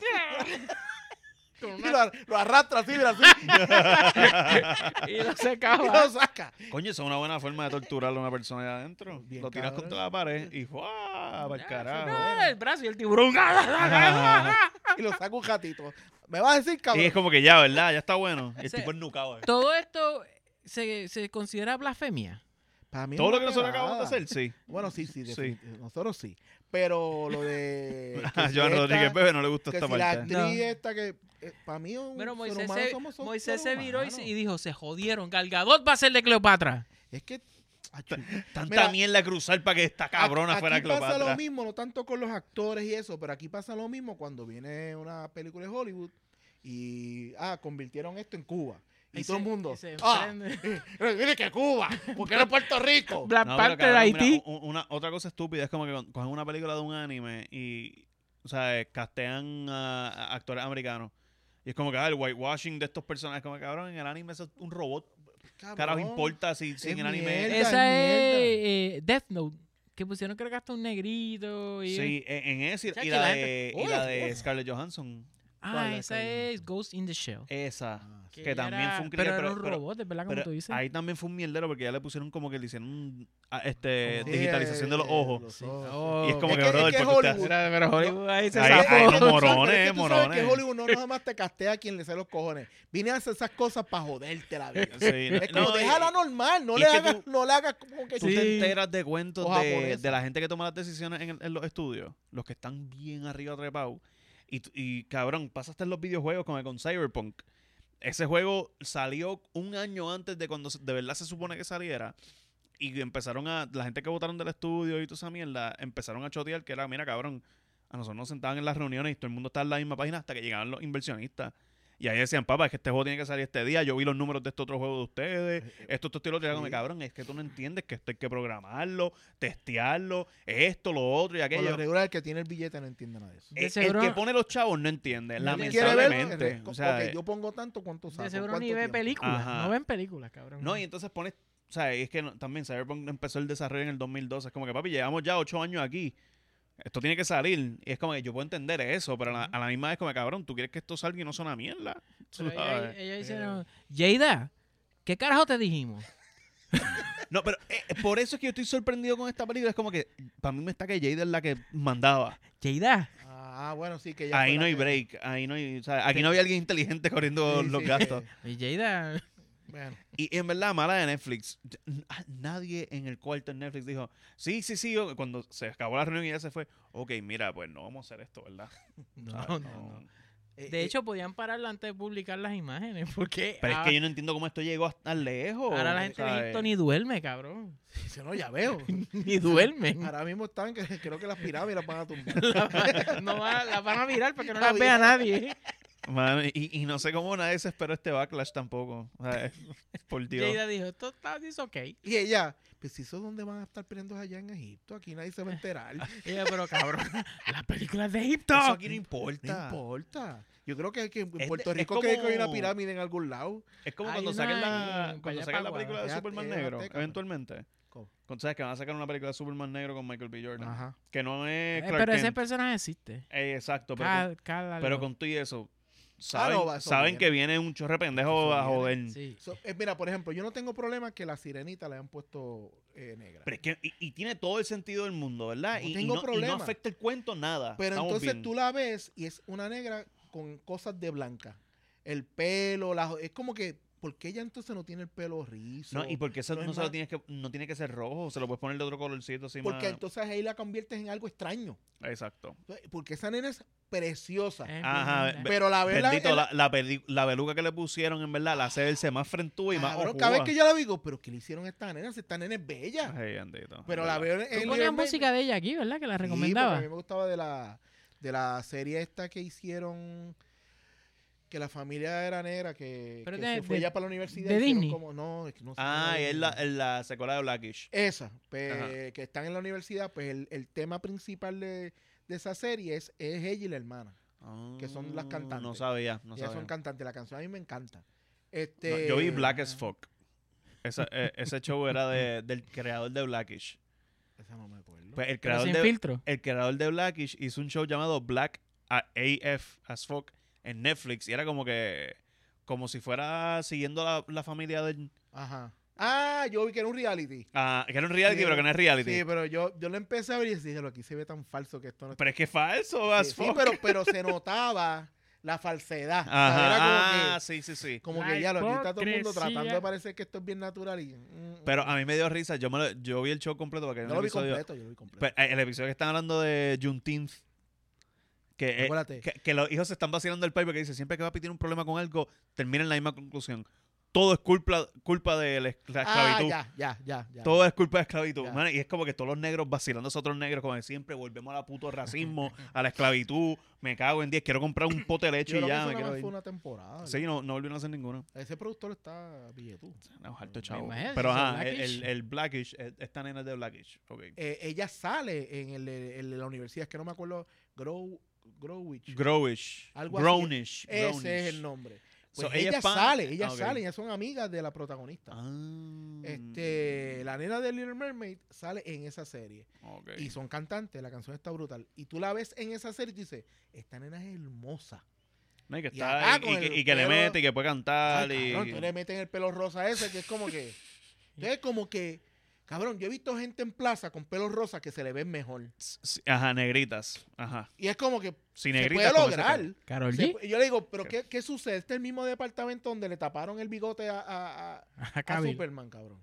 Y lo arrastra así, mira, así. Y lo Y lo secaba. saca. Coño, eso es una buena forma de torturar a una persona allá adentro. Bien Lo tiras cabrón. contra la pared y ¡fua! Para el carajo. No, el brazo y el tiburón. Y lo saca un gatito. ¿Me vas a decir, cabrón? Y es como que ya, ¿verdad? Ya está bueno. Y el Sí. tipo es nucado. Todo esto se considera blasfemia. Para mí es Todo lo una que nosotros acabamos de pelada. hacer, sí. Bueno, sí, Sí. definitivamente. Nosotros sí. Pero lo de... A que si Joan esta- Rodríguez Bebe no le gusta que esta si la parte. actriz No. esta que... para mí un Bueno, ser Moisés humano se, somos Moisés seres se viró humanos. y dijo, se jodieron. Gal Gadot va a ser de Cleopatra. Es que... achu, Tanta Mira, mierda a cruzar para que esta cabrona fuera aquí pasa Cleopatra. lo mismo, no tanto con los actores y eso, pero aquí pasa lo mismo cuando viene una película de Hollywood y convirtieron esto en Cuba. Y todo el mundo, se mire que Cuba, porque no es Puerto Rico. Black No, pero, Panther de cabrón, mira, Haití. otra cosa estúpida es como que cogen una película de un anime y, o sea, castean a actores americanos. Y es como que el whitewashing de estos personajes. Como que, cabrón, en el anime eso es un robot. Carajo importa si en el anime. mierda. Esa mierda. es Death Note. Que pusieron creo que hasta un negrito. Y Sí, en ese. Chachi, Y la la gente- de Scarlett Johansson. ¿Cuál es esa es Ghost in the Shell. Esa. sí. Que también era- fue un Pero crimen, era un robot, es verdad, como pero tú dices. ahí también fue un mierdero porque ya le pusieron como que le hicieron Sí, digitalización de los ojos. Oh, Y es como Es que, que- brother, es que ¿por qué usted Hollywood- hace- Pero Hollywood ahí se Ahí- zafó. ahí no, Es que morones, tú sabes morones. que Hollywood no nada más te castea a quien le sea los cojones. Vine a hacer esas cosas para joderte la vida. Sí, Es como, no, y- déjala normal, no y le es que hagas, no le hagas como que... Tú te enteras de cuentos O de japonesa. la gente que toma las decisiones en los estudios, los que están bien arriba trepados. Y cabrón, pasaste en los videojuegos como con Cyberpunk. Ese juego salió un año antes de cuando de verdad se supone que saliera. Y empezaron la gente que votaron del estudio y toda esa mierda, empezaron a chotear que era, mira cabrón, a nosotros nos sentaban en las reuniones y todo el mundo estaba en la misma página hasta que llegaban los inversionistas. Y ahí decían, papá, es que este juego tiene que salir este día. Yo vi los números de este otro juego de ustedes. Esto y lo otro. Y yo como, Sí. cabrón, es que tú no entiendes que esto hay que programarlo, testearlo, esto, lo otro y Por aquello. lo regular, el que tiene el billete no entiende nada de eso. De El seguro- que pone los chavos no entiende, No Quiere ver, lamentablemente. O sea, ok, yo pongo tanto, ¿cuánto saco? De seguro ¿Cuánto ni ve tiempo? películas. Ajá. No ven películas, cabrón. no, y entonces pones, o sea, es que también Cyberpunk empezó el desarrollo en el 2012. Es como que, papi, llevamos ya 8 años aquí. Esto tiene que salir. Y es como que yo puedo entender eso, pero a la misma vez como que, cabrón, ¿tú quieres que esto salga y no sea una mierda? Pero Tú sabes. ellos hicieron, Jada, ¿qué carajo te dijimos? No, pero por eso es que yo estoy sorprendido con esta película. Es como que, para mí me está que Jada es la que mandaba. Jada. Bueno, sí, que ya Ahí fue no la hay que- break. Ahí no hay, o sea, aquí no había alguien inteligente corriendo Sí, los sí, gastos. Y Jada. Bueno, Y en verdad, mala de Netflix. Nadie en el cuarto de Netflix dijo, sí, cuando se acabó la reunión y ya se fue, ok, mira, pues no vamos a hacer esto, ¿verdad? No, ¿Sabes? no. De hecho, podían pararla antes de publicar las imágenes, porque Pero es que yo no entiendo cómo esto llegó hasta lejos. ahora la gente de ¿sabes? Egipto ni duerme, cabrón. dice, no, ya veo. Ni duermen. Ahora mismo están, que creo que las pirámides las van a tumbar. No las van a mirar porque no La las vea vida. nadie. Mano, y no sé cómo nadie se esperó este backlash tampoco. O sea, por Dios. Jada dijo, esto está ok. Y ella, pues si eso es donde van a estar peleando allá en Egipto, aquí nadie se va a enterar. No Y ella, pero cabrón, las películas de Egipto. Eso aquí no importa. importa. Yo creo que en Es Puerto de- Rico es que hay como- una pirámide en algún lado. Es como Hay cuando una saquen en- la, para cuando allá saquen la para película de Guadalajara. Superman Es negro, Azteca, eventualmente. ¿Cómo? Cuando sabes que van a sacar una película de Superman negro con Michael B. Jordan. Ajá. Que no es Clark Pero ese Kent. personaje existe. Exacto, pero, pero con todo y eso, saben, no, eso saben viene. que viene un chorre pendejo Eso a viene. joder. Sí. Mira, por ejemplo, yo no tengo problema que la sirenita le hayan puesto negra. Pero es que, y tiene todo el sentido del mundo, ¿verdad? No y, tengo y no problema. afecta el cuento nada. Pero Estamos entonces bien. tú la ves y es una negra con cosas de blanca. El pelo, es como que ¿por qué ella entonces no tiene el pelo rizo? No, y porque eso no es no, más- no tiene que ser rojo, se lo puedes poner de otro colorcito así Porque más. entonces ahí la conviertes en algo extraño. Exacto. Porque esa nena es preciosa. Ajá, Linda. Pero la veo Bendito, la peluca que le pusieron, en verdad, la hace verse más frentúa y más Cabrón, ojuda. cada vez que yo la digo, pero ¿qué le hicieron a esta nena? Si esta nena es bella. Ay, bendito, Pero en la verdad. veo en Tú Little ponías Mermaid. música de ella aquí, ¿verdad? Que la Sí, porque recomendaba. a mí me gustaba de la serie esta que hicieron, que la familia era negra, que Pero se fue ya para la universidad. de hicieron Disney. como, no, es que no sé Ah, cómo y es. es la secuela de Blackish. Esa, pues, Ajá. que están en la universidad, pues el tema principal de esa serie es ella y la hermana. Que son las cantantes. No sabía, no Ellas sabía. son cantantes, la canción a mí me encanta. No, yo vi Black as Fuck. Ese show era del creador de Blackish. Esa no me acuerdo. Pues el Pero creador sin de, filtro. el creador de Blackish hizo un show llamado Black AF as Fuck en Netflix. Y era como si fuera siguiendo la familia del... Ajá. Ah, yo vi que era un reality. que era un reality, Sí, pero que no es reality. Sí, pero yo lo empecé a ver y dije, lo aquí se ve tan falso que esto no Pero es que es falso, as Sí, fuck. pero se notaba la falsedad. Ajá. O sea, era Sí. como La que ya lo aquí está todo el mundo hipocresía. tratando de parecer que esto es bien natural y Pero a mí me dio risa. Yo vi el show completo porque hay yo un lo vi episodio. completo, yo lo vi completo. Pues, el episodio que están hablando de Juneteenth. Acuérdate. Que los hijos se están vacilando del país porque dice, siempre que Papi tiene un problema con algo, termina en la misma conclusión. Todo es culpa de la esclavitud. Ya. Todo es culpa de esclavitud. Ya. Man, y es como que todos los negros vacilando a otros negros, como de siempre, volvemos a la puto racismo, a la esclavitud. Me cago en 10, quiero comprar un pote de leche Yo y creo que ya eso me nada quiero más ir. fue una temporada. Sí, no volvieron a hacer ninguno. Ese productor está billetú. No, alto chavo. imagino, Pero si es ajá, Blackish. el Blackish, esta nena es de Blackish. Ok. Ella sale en la universidad, es que no me acuerdo, Growwich. Growish. Algo así. Grownish. Ese es el nombre. Pues So, ella es fan- sale, Ah, ok. ellas son amigas de la protagonista. Ah. La nena de Little Mermaid sale en esa serie. Ok. Y son cantantes, la canción está brutal. Y tú la ves en esa serie y tú dices, esta nena es hermosa. No, y que y está acá con el y que le pelo- mete y que puede cantar. Ay, cabrón, y... tú le meten el pelo rosa ese, que es como que... Entonces, como que... Cabrón, yo he visto gente en plaza con pelo rosa que se le ven mejor. Sí, ajá, negritas. Ajá. Y es como que Sí, se negritas puede con ese lograr. pelo. Karol Se G. pu- yo le digo, ¿pero qué sucede? Este es el mismo departamento donde le taparon el bigote a Cavill. Superman, cabrón.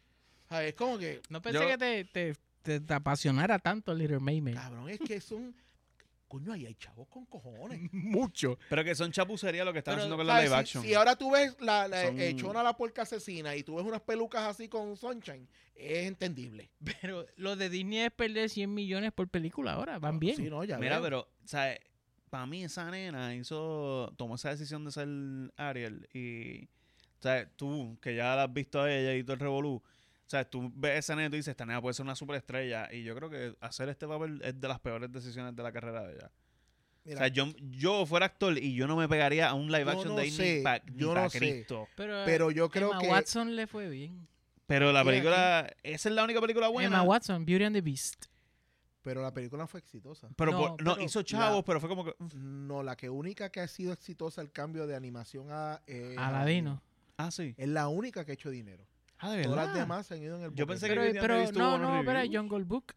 A ver, es como que... No pensé Yo- que te apasionara tanto Little Mermaid. Cabrón, es que son... Coño, ahí hay chavos con cojones. Mucho. Pero que son chapucerías lo que están Pero, haciendo con la ¿sabes? live action. Si ahora tú ves la Son- Chona la puerca asesina y tú ves unas pelucas así con Sunshine, es entendible. Pero lo de Disney es perder 100 millones por película ahora. Van bien. Sí, no, ya Mira, veo. pero, ¿sabes? Para mí esa nena tomó esa decisión de ser Ariel y, ¿sabes? Tú, que ya la has visto a ella y todo el revolú, ¿sabes? Tú ves a esa nena y tú dices, esta nena puede ser una superestrella y yo creo que hacer este papel es de las peores decisiones de la carrera de ella. Mira, O sea, yo fuera actor y yo no me pegaría a un live Yo action no de sé, Disney yo ni no pa' sé. Cristo. pero yo creo Emma que... Watson le fue bien. Pero la ¿Quién, película, esa es la única película buena. Emma Watson, Beauty and the Beast. Pero la película fue exitosa. Pero No, no, pero hizo chavos, la- pero fue como que... No, la que única que ha sido exitosa el cambio de animación a... Aladino. Ah, sí. Es la única que ha hecho dinero. Ah, de Todas verdad. las demás se han ido en el Yo boquete. pensé que Pero, Beauty and the Beast tuvo no, buenos espera, reviews. Jungle Book.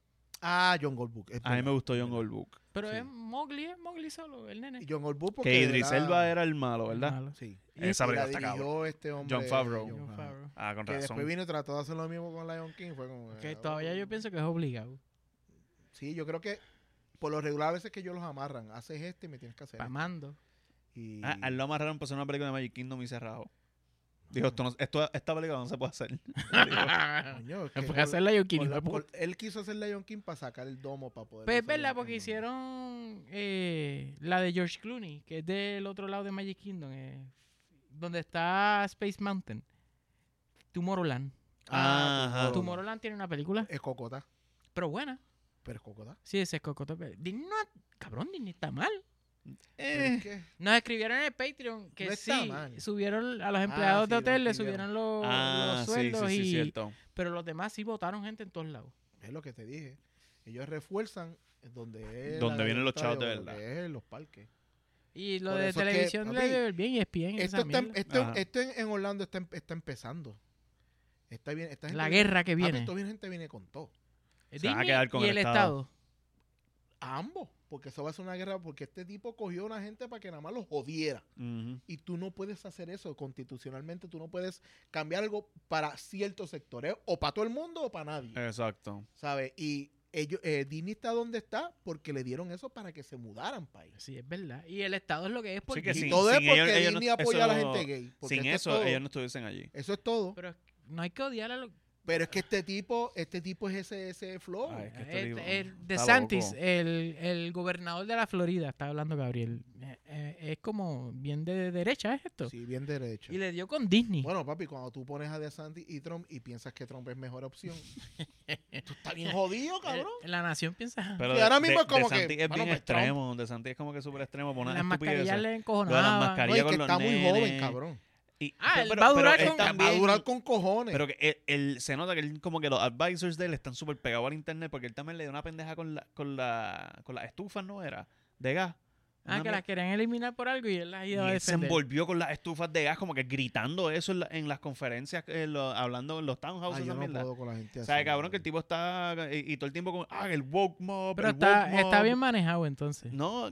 Ah, Jungle Book. es A mí me verdad. gustó Jungle Book. Pero Sí. es Mowgli solo, el nene. Y Jungle Book porque... Que de Idris verdad- Elba era el malo, ¿verdad? Malo. Sí. Esa Y la película está cabrón. dirigió este hombre... John Favreau. Jon ajá. Favreau. Ah, con Que razón. después vino y trató de hacer lo mismo con Lion King. Fue como... Que todavía yo pienso que es obligado. Sí, yo creo que por lo regular a veces que ellos los amarran. Haces este y me tienes que hacer Pamando. Y... A él lo amarraron por hacer una película de Magic Kingdom y cerrado. Dijo, esta película no se puede hacer. Coño, es que Me fue por- a hacer la Yoki. él quiso hacer Lion King para sacar el domo para poder... Pues es hacer verdad, Lion porque King. hicieron la de George Clooney, que es del otro lado de Magic Kingdom, donde está Space Mountain. Tomorrowland. Ajá. Tomorrowland tiene una película, Es Cocota. pero buena. Pero es Cocota. Sí, ese es Cocoto. Disney no, cabrón, Disney está mal. Pero es que- Nos escribieron en el Patreon que No está sí, mal. subieron a los empleados sí, de lo hotel, le escribieron. subieron los Ah, sí, sueldos, sí, y, cierto. pero los demás sí votaron gente en todos lados. Es lo que te dije. Ellos refuerzan donde es Donde la vienen los libertad chavos de lo verdad. que es en los parques. Y lo Por de eso es que, televisión papi, le debe ver bien y ESPN. Esto, esa está, mierda. Ajá. esto en Orlando está empezando. Está bien, esta gente La guerra que Papi, viene. gente viene con todo. Se van a Disney quedar con y el el Estado. Estado. A ambos. porque eso va a ser una guerra, porque este tipo cogió a una gente para que nada más los jodiera. Ujú. Y tú no puedes hacer eso constitucionalmente, tú no puedes cambiar algo para ciertos sectores, o para todo el mundo o para nadie, Exacto. ¿sabes? Y ellos, Disney está donde está porque le dieron eso para que se mudaran para ahí. Sí, es verdad. Y el Estado es lo que es porque... que Y sin- todo es sin porque ellos no- Disney apoya a la eso- gente gay. porque Sin esto es eso, todo. ellos no estuviesen allí. Eso es todo. Pero no hay que odiar a los... Pero es que este tipo es ese flow. Ay, es que este tipo está DeSantis, loco. el gobernador de la Florida, está hablando Gabriel. Es como bien de derecha, ¿es esto? Sí, bien derecho. Y le dio con Disney. Bueno, papi, cuando tú pones a DeSantis y Trump y piensas que Trump es mejor opción, tú estás bien jodido, cabrón. La nación piensa... Pero Sí, ahora mismo es como que, DeSantis es bueno, bien pues, Trump- extremo. DeSantis es como que súper extremo. Por una las mascarillas estupidez. le Lo de las encojonaban. No, mascarillas y con que los está muy nenes. joven, cabrón. Él va a durar él con- Va a también- durar con cojones. Pero que él se nota que él, como que los advisors de él están súper pegados al internet porque él también le dio una pendeja con las estufas, ¿no era? De gas. Una que las querían eliminar por algo y él las y iba a él se defender. envolvió con las estufas de gas, como que gritando eso en las conferencias, hablando en los Ah, townhouses yo no también. puedo con la gente O así. sea, cabrón, que el tipo está y todo el tiempo con, el woke mob, Pero el está woke mob. bien manejado entonces. No,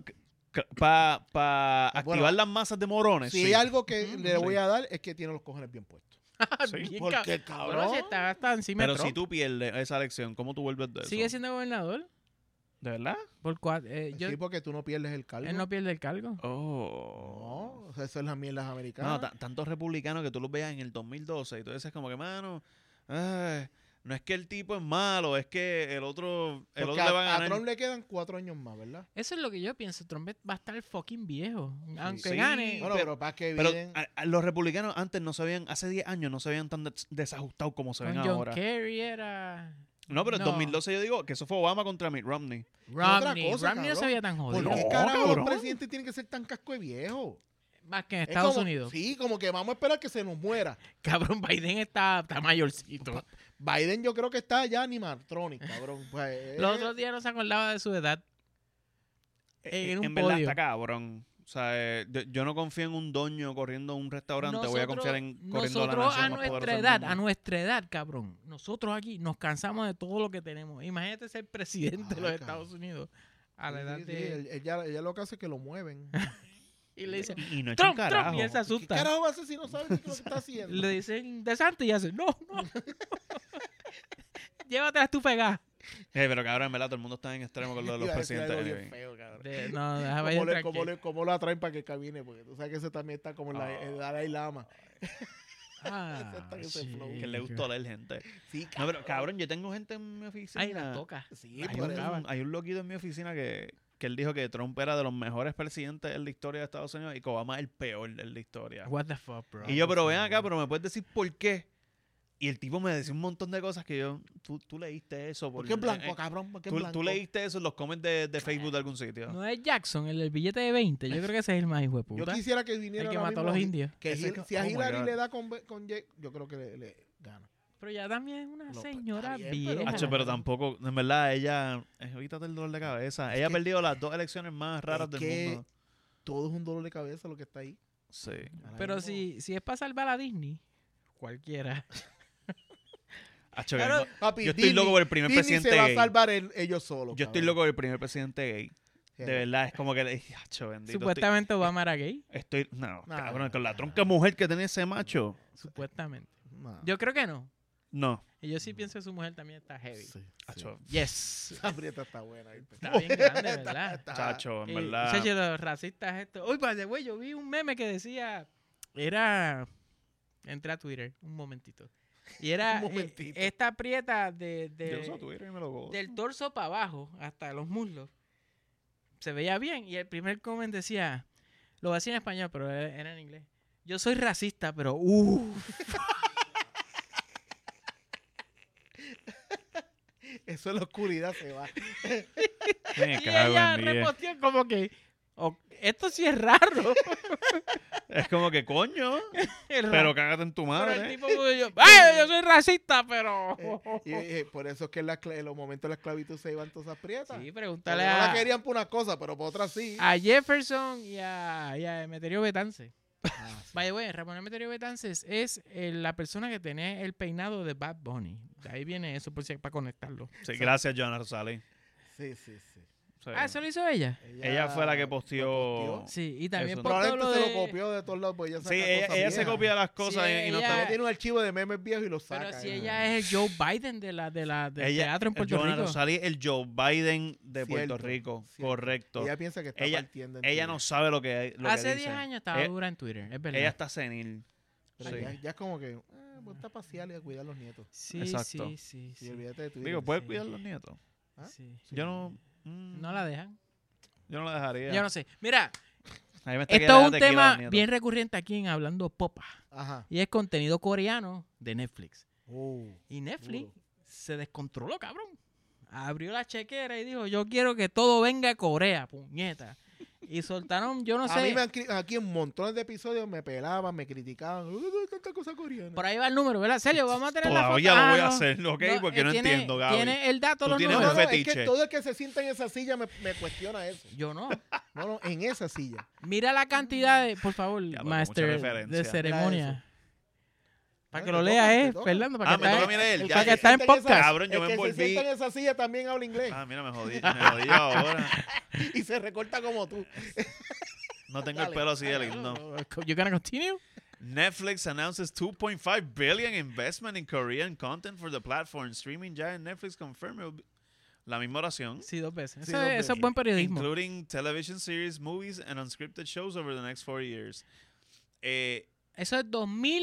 para activar bueno, las masas de morones. Si sí. hay algo que Ujú, le voy a dar es que tiene los cojones bien puestos. Sí, Bien porque, cabrón, cabrón, si está hasta encima de Pero si Trump. tú pierdes esa elección, ¿cómo tú vuelves de eso? ¿Sigue siendo gobernador? ¿De verdad? Por Sí, porque tú no pierdes el cargo. él no pierde el cargo. Oh. No, o sea, eso es las mierdas americanas. No, tantos republicanos que tú los veas en el 2012 y tú dices como que, mano, no es que el tipo es malo, es que el otro Porque le va a a ganar. Trump le quedan 4 años más, ¿verdad? Eso es lo que yo pienso. Trump va a estar fucking viejo. Aunque Sí. gane. Bueno, pero para que Pero vienen... los republicanos antes no se veían, hace 10 años no se veían tan desajustados como se Con ven John ahora. Kerry era... No, pero en No. 2012 yo digo que eso fue Obama contra Mitt Romney. Romney. cosa, Romney no cabrón. se veía tan ¿Por jodido. qué No, carajo cabrón. los presidentes tienen que ser tan casco de viejo? Más que en Es Estados como- Unidos. Sí, como que vamos a esperar que se nos muera. Cabrón, Biden está mayorcito. Biden yo creo que está ya animatronic, cabrón. Pues, Los otros días no se acordaba de su edad. En un En verdad podio. está cabrón. O sea, yo no confío en un doño corriendo a un restaurante, voy a confiar en corriendo a la nosotros nación a más nuestra poderosa del edad, mundo. a nuestra edad, cabrón. Nosotros aquí nos cansamos de todo lo que tenemos. Imagínate ser presidente de los Ay, Estados Unidos a la sí, edad sí, de... ella lo que hace es que lo mueven. Y le dicen, Y no es un Trump, carajo. Trump, y él se ¿Qué asusta. carajo va a hacer si no sabe ni qué es lo que está haciendo? Le dicen DeSantis y hace, no. Llévate la estufa de gas. Pero cabrón, en verdad todo el mundo está en extremo con lo de los Iba a decir presidentes. algo bien anyway. feo, cabrón. No, déjame ir tranquilo. ¿Cómo la traen para que camine? Porque tú sabes que ese también está como en el Dalai Lama. Ah, Está ese flow. Que le gustó leer gente. Sí, No, pero cabrón, yo tengo gente en mi oficina. Ay, la toca. Sí, Hay por un, eso. hay un loquito en mi oficina que él dijo que Trump era de los mejores presidentes en la historia de Estados Unidos y que Obama es el peor en la historia. What the fuck, bro. Y yo, pero ven acá, pero me puedes decir por qué. Y el tipo me decía un montón de cosas que yo, tú leíste eso. ¿Por qué es blanco, cabrón? ¿Por qué es blanco? Tú leíste eso en los comments de Facebook de algún sitio. No es Jackson, el del billete de 20. Yo creo que ese es el más hijo de Yo puta. quisiera que viniera El que ahora mató a mismo los indios. Que Ese si a oh my Hillary God. le da con Jake, yo creo que le gana. Pero ya también es una No, pues, señora está bien, pero- vieja. Hacho, pero tampoco, en verdad, ella, evítate el dolor de cabeza. Ella ha que- perdido las 2 elecciones más raras del que mundo. Todo es un dolor de cabeza lo que está ahí. Sí. Ahora Pero mismo- si es para salvar a Disney, cualquiera. Hacho, Claro, que no- Papi, yo estoy loco por el primer Disney presidente se va a gay. salvar ellos solos. Yo estoy cabrón. loco por el primer presidente gay. Sí. De verdad, es como que, hacho, bendito. Supuestamente Obama era gay. No, Nah, cabrón, con la nah. tronca mujer que tenía ese macho. Supuestamente. No. Yo creo que no. No. Y yo sí pienso que su mujer también está heavy. Sí, sí. Hacho, Yes. Esa prieta está buena. ¿viste? Está bien grande, ¿verdad? chacho, en Y, verdad. chacho, los racistas estos. Uy, by the way, yo vi un meme que decía... Era... Entré a Twitter un momentito. Y era Un momentito. esta prieta Yo uso Twitter y me lo gozo. del torso para abajo hasta los muslos. Se veía bien. Y el primer comment decía... Lo decía en español, pero era en inglés. Yo soy racista, pero... Eso en la oscuridad se va. Me Y cago ella en 10. reposteó como que... esto sí es raro. Es como que coño, Es pero raro. cágate en tu Pero el madre. tipo como yo, ¡ay, yo soy racista, pero... Y por eso es que en los momentos de la esclavitud se iban todas esas prietas. Sí, Porque pregúntale no la a, querían por una cosa, pero por otra sí. a Jefferson y a Emeterio Betances. Ah, sí. By the way, Ramón Emeterio Betances es la persona que tenía el peinado de Bad Bunny. De ahí viene eso, por si para conectarlo. Sí, gracias, Joana Rosales. Sí, sí, sí. Sí. Ah, ¿eso lo hizo ella? Ella fue la que lo posteó. Sí, y también Eso. posteó Probablemente lo se lo de... copió de todos lados, pues ella saca Sí, ella cosas se viejas. copia las cosas Sí, y no ella- Ella está... tiene un archivo de memes viejos y los saca. Pero si ella es el Joe Biden del teatro en Puerto Johanna Rico. Rosalie, el Joe Biden de Puerto Cierto, Rico. cierto. Correcto. Ella piensa que está Ella- partiendo en Ella Twitter. no sabe lo que Hace dice. 10 años estaba Ella- dura en Twitter, es verdad. Ella está senil. Pero Sí. ya es como que, pues está pasear y a cuidar a los nietos. Sí, Exacto. sí, sí. Sí, sí. olvídate de Twitter. Digo, ¿puedes Sí. cuidar a los nietos? ¿Ah? Sí. Sí. Yo no... No la dejan. Yo no la dejaría. Yo no sé. Mira, A mí me está que esto es dar un tequila a tema los nietos. bien recurrente aquí en Hablando Popa. Ajá. Y es contenido coreano de Netflix. Oh, Y Netflix duro. se descontroló, cabrón. Abrió la chequera y dijo, yo quiero que todo venga a Corea, puñeta. Y soltaron, yo no A mí sé, me han aquí en montones de episodios me pelaban, me criticaban. Tanta cosa coreana. por ahí va el número, ¿verdad? Sergio, vamos a tener la foto. Todavía lo Ah, voy a no. hacer, ¿ok? Porque no tiene- entiendo, Gaby. Tiene el dato, Tú los tienes No, números. un no, es fetiche. que todo el que se sienta en esa silla me cuestiona eso. Yo no. No, en esa silla. Mira la cantidad de, por favor, Ya, pero master mucha referencia. de ceremonia. Mira Para Ah, que te lo toca, lea, te toca. Fernando, para Ah, que me toca está, a mí leer. El Ya, para que ya. está en sienta esa- podcast. Cabrón, yo el me que se envolví. sienta en esa silla también habla inglés. Ah, mira, me jodí yo ahora. Y se recorta como tú. No tengo Dale, el pelo así de dale, lindo. You gonna continue? Netflix announces 2.5 billion investment in Korean content for the platform. Streaming giant Netflix confirmed it will be- la misma oración. Sí, 2 veces. Sí, Eso, 2 eso es veces. buen periodismo. Including television series, movies, and unscripted shows over the next 4 years. Eso es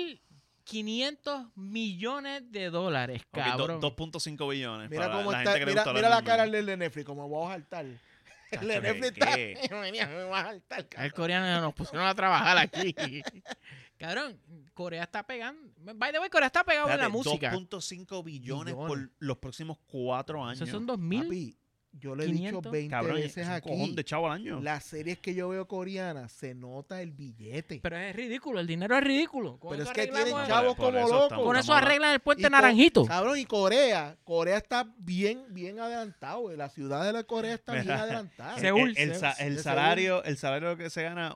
2.500 millones de dólares, Ok, cabrón. 2.5 billones. Mira para cómo la está. gente que le Mira, gusta mira la hablar cara normal. del de Netflix, como me voy a saltar. El Chacho, de ¿qué? Netflix está. ¿Qué? Me voy a saltar, El cabrón. coreano nos pusieron a trabajar aquí. Cabrón, Corea está pegando. By the way, Corea está pegado en la Espérate, música. 2.5 billones por Billones. los próximos 4 años. Esos son 2.000. Papi, yo le he dicho 500. 20 Cabrón, es veces un aquí. cojón de chavo al año. Las series que yo veo coreanas, se nota el billete. Pero es ridículo, el dinero es ridículo. Con Pero eso es que arreglamos tienen el- chavos Por como eso locos. estamos- Con eso estamos hablando- arreglan el puente Y co- naranjito. Cabrón, y Corea está bien adelantado. La ciudad de la Corea está bien adelantada. Seúl. el Seúl. salario que se gana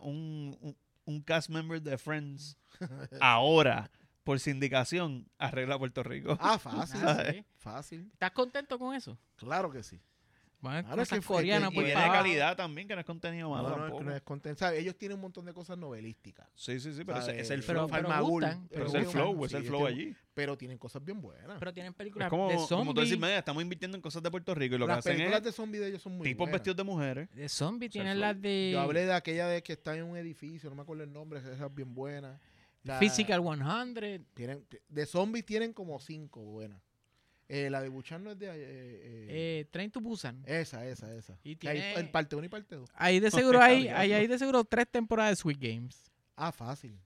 un cast member de Friends ahora por sindicación arregla Puerto Rico. Ah, fácil. Ah, sí. Fácil. ¿Estás contento con eso? Claro que sí. Bueno, Claro, es cosas que fue- coreanas que- Y por es para de abajo. calidad también, que no es contenido malo No, no, tampoco. no es content- ¿sabes? Ellos tienen un montón de cosas novelísticas. Sí, pero ¿sabes? es el Pero- flow. Farmagul, gustan, Pero es pero el gustan. flow, es el Sí, flow tienen- allí. Pero tienen cosas bien buenas. Pero tienen Es películas como, de como tú zombies. decís, "Mira, estamos invirtiendo en cosas de Puerto Rico y lo que Las hacen películas es de zombies de ellos son muy tipos buenas. vestidos de mujeres. De zombies sea, tienen flow. las de Yo hablé de aquella de que está en un edificio, no me acuerdo el nombre, esa es bien buena. La- Physical 100. de zombies tienen como 5 buenas. La de Buchan no es de... Train to Busan. esa. Y Que hay tiene- el parte 1 y parte 2. Ahí de seguro hay de seguro 3 temporadas de Sweet Games. Ah, fácil.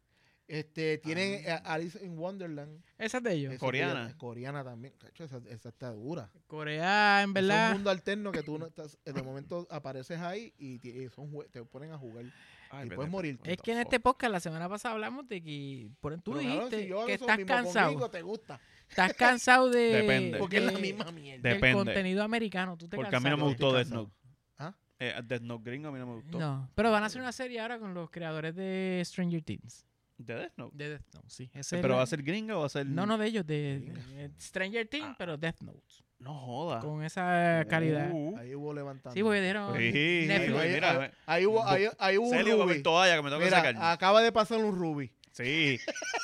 Tienen Alice in Wonderland. Esas de ellos. Esa Coreana. que coreana también. Cacho, esa está dura. Corea, en Es un verdad. mundo alterno que tú no estás, de momento apareces ahí y te ponen a jugar. Ay, Y vete, puedes morir. what Es the que en fuck. este podcast la semana pasada hablamos de que tú Pero, cabrón, dijiste si yo hago que eso estás mismo cansado. conmigo, te gusta. Estás cansado de Depende. Porque es la de- misma mierda. del Depende. contenido americano. Tú te Porque a mí no me cansaste. gustó Death cansado. Note. ¿Ah? Death Note gringo a mí no me gustó. No, pero van a hacer una serie ahora con los creadores de Stranger Things. ¿De Death Note? De Death Note, sí. Ese ¿Pero es va a ser gringa o va a ser...? No, de ellos, de Gringa. Stranger Things, Ah. pero Death Note. No joda. Con esa calidad. Ahí hubo levantando. Sí, porque dijeron Sí, Netflix. ahí- mira, ahí hubo un Celio Ruby. papel toalla que me tengo que Mira, sacar. acaba de pasar un Ruby. Sí.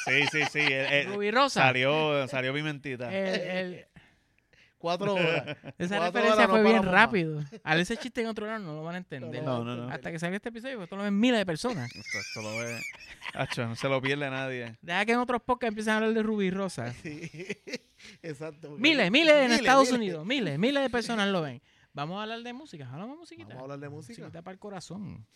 Rubí Rosa. Salió pimentita. El- 4 horas. esa 4 referencia horas fue no bien paramos más. rápido. Al ese chiste en otro lado no lo van a entender. No, no, no. Hasta que salga este episodio, porque esto lo ven miles de personas. Esto lo ve. Acho, no se lo pierde nadie. Deja que en otros podcasts empiecen a hablar de Rubí Rosa. Sí. Exacto. Miles en Estados miles. Unidos. Miles de personas lo ven. Vamos a hablar de música. Hablamos de musiquita. Vamos a hablar de música. Musiquita para el corazón.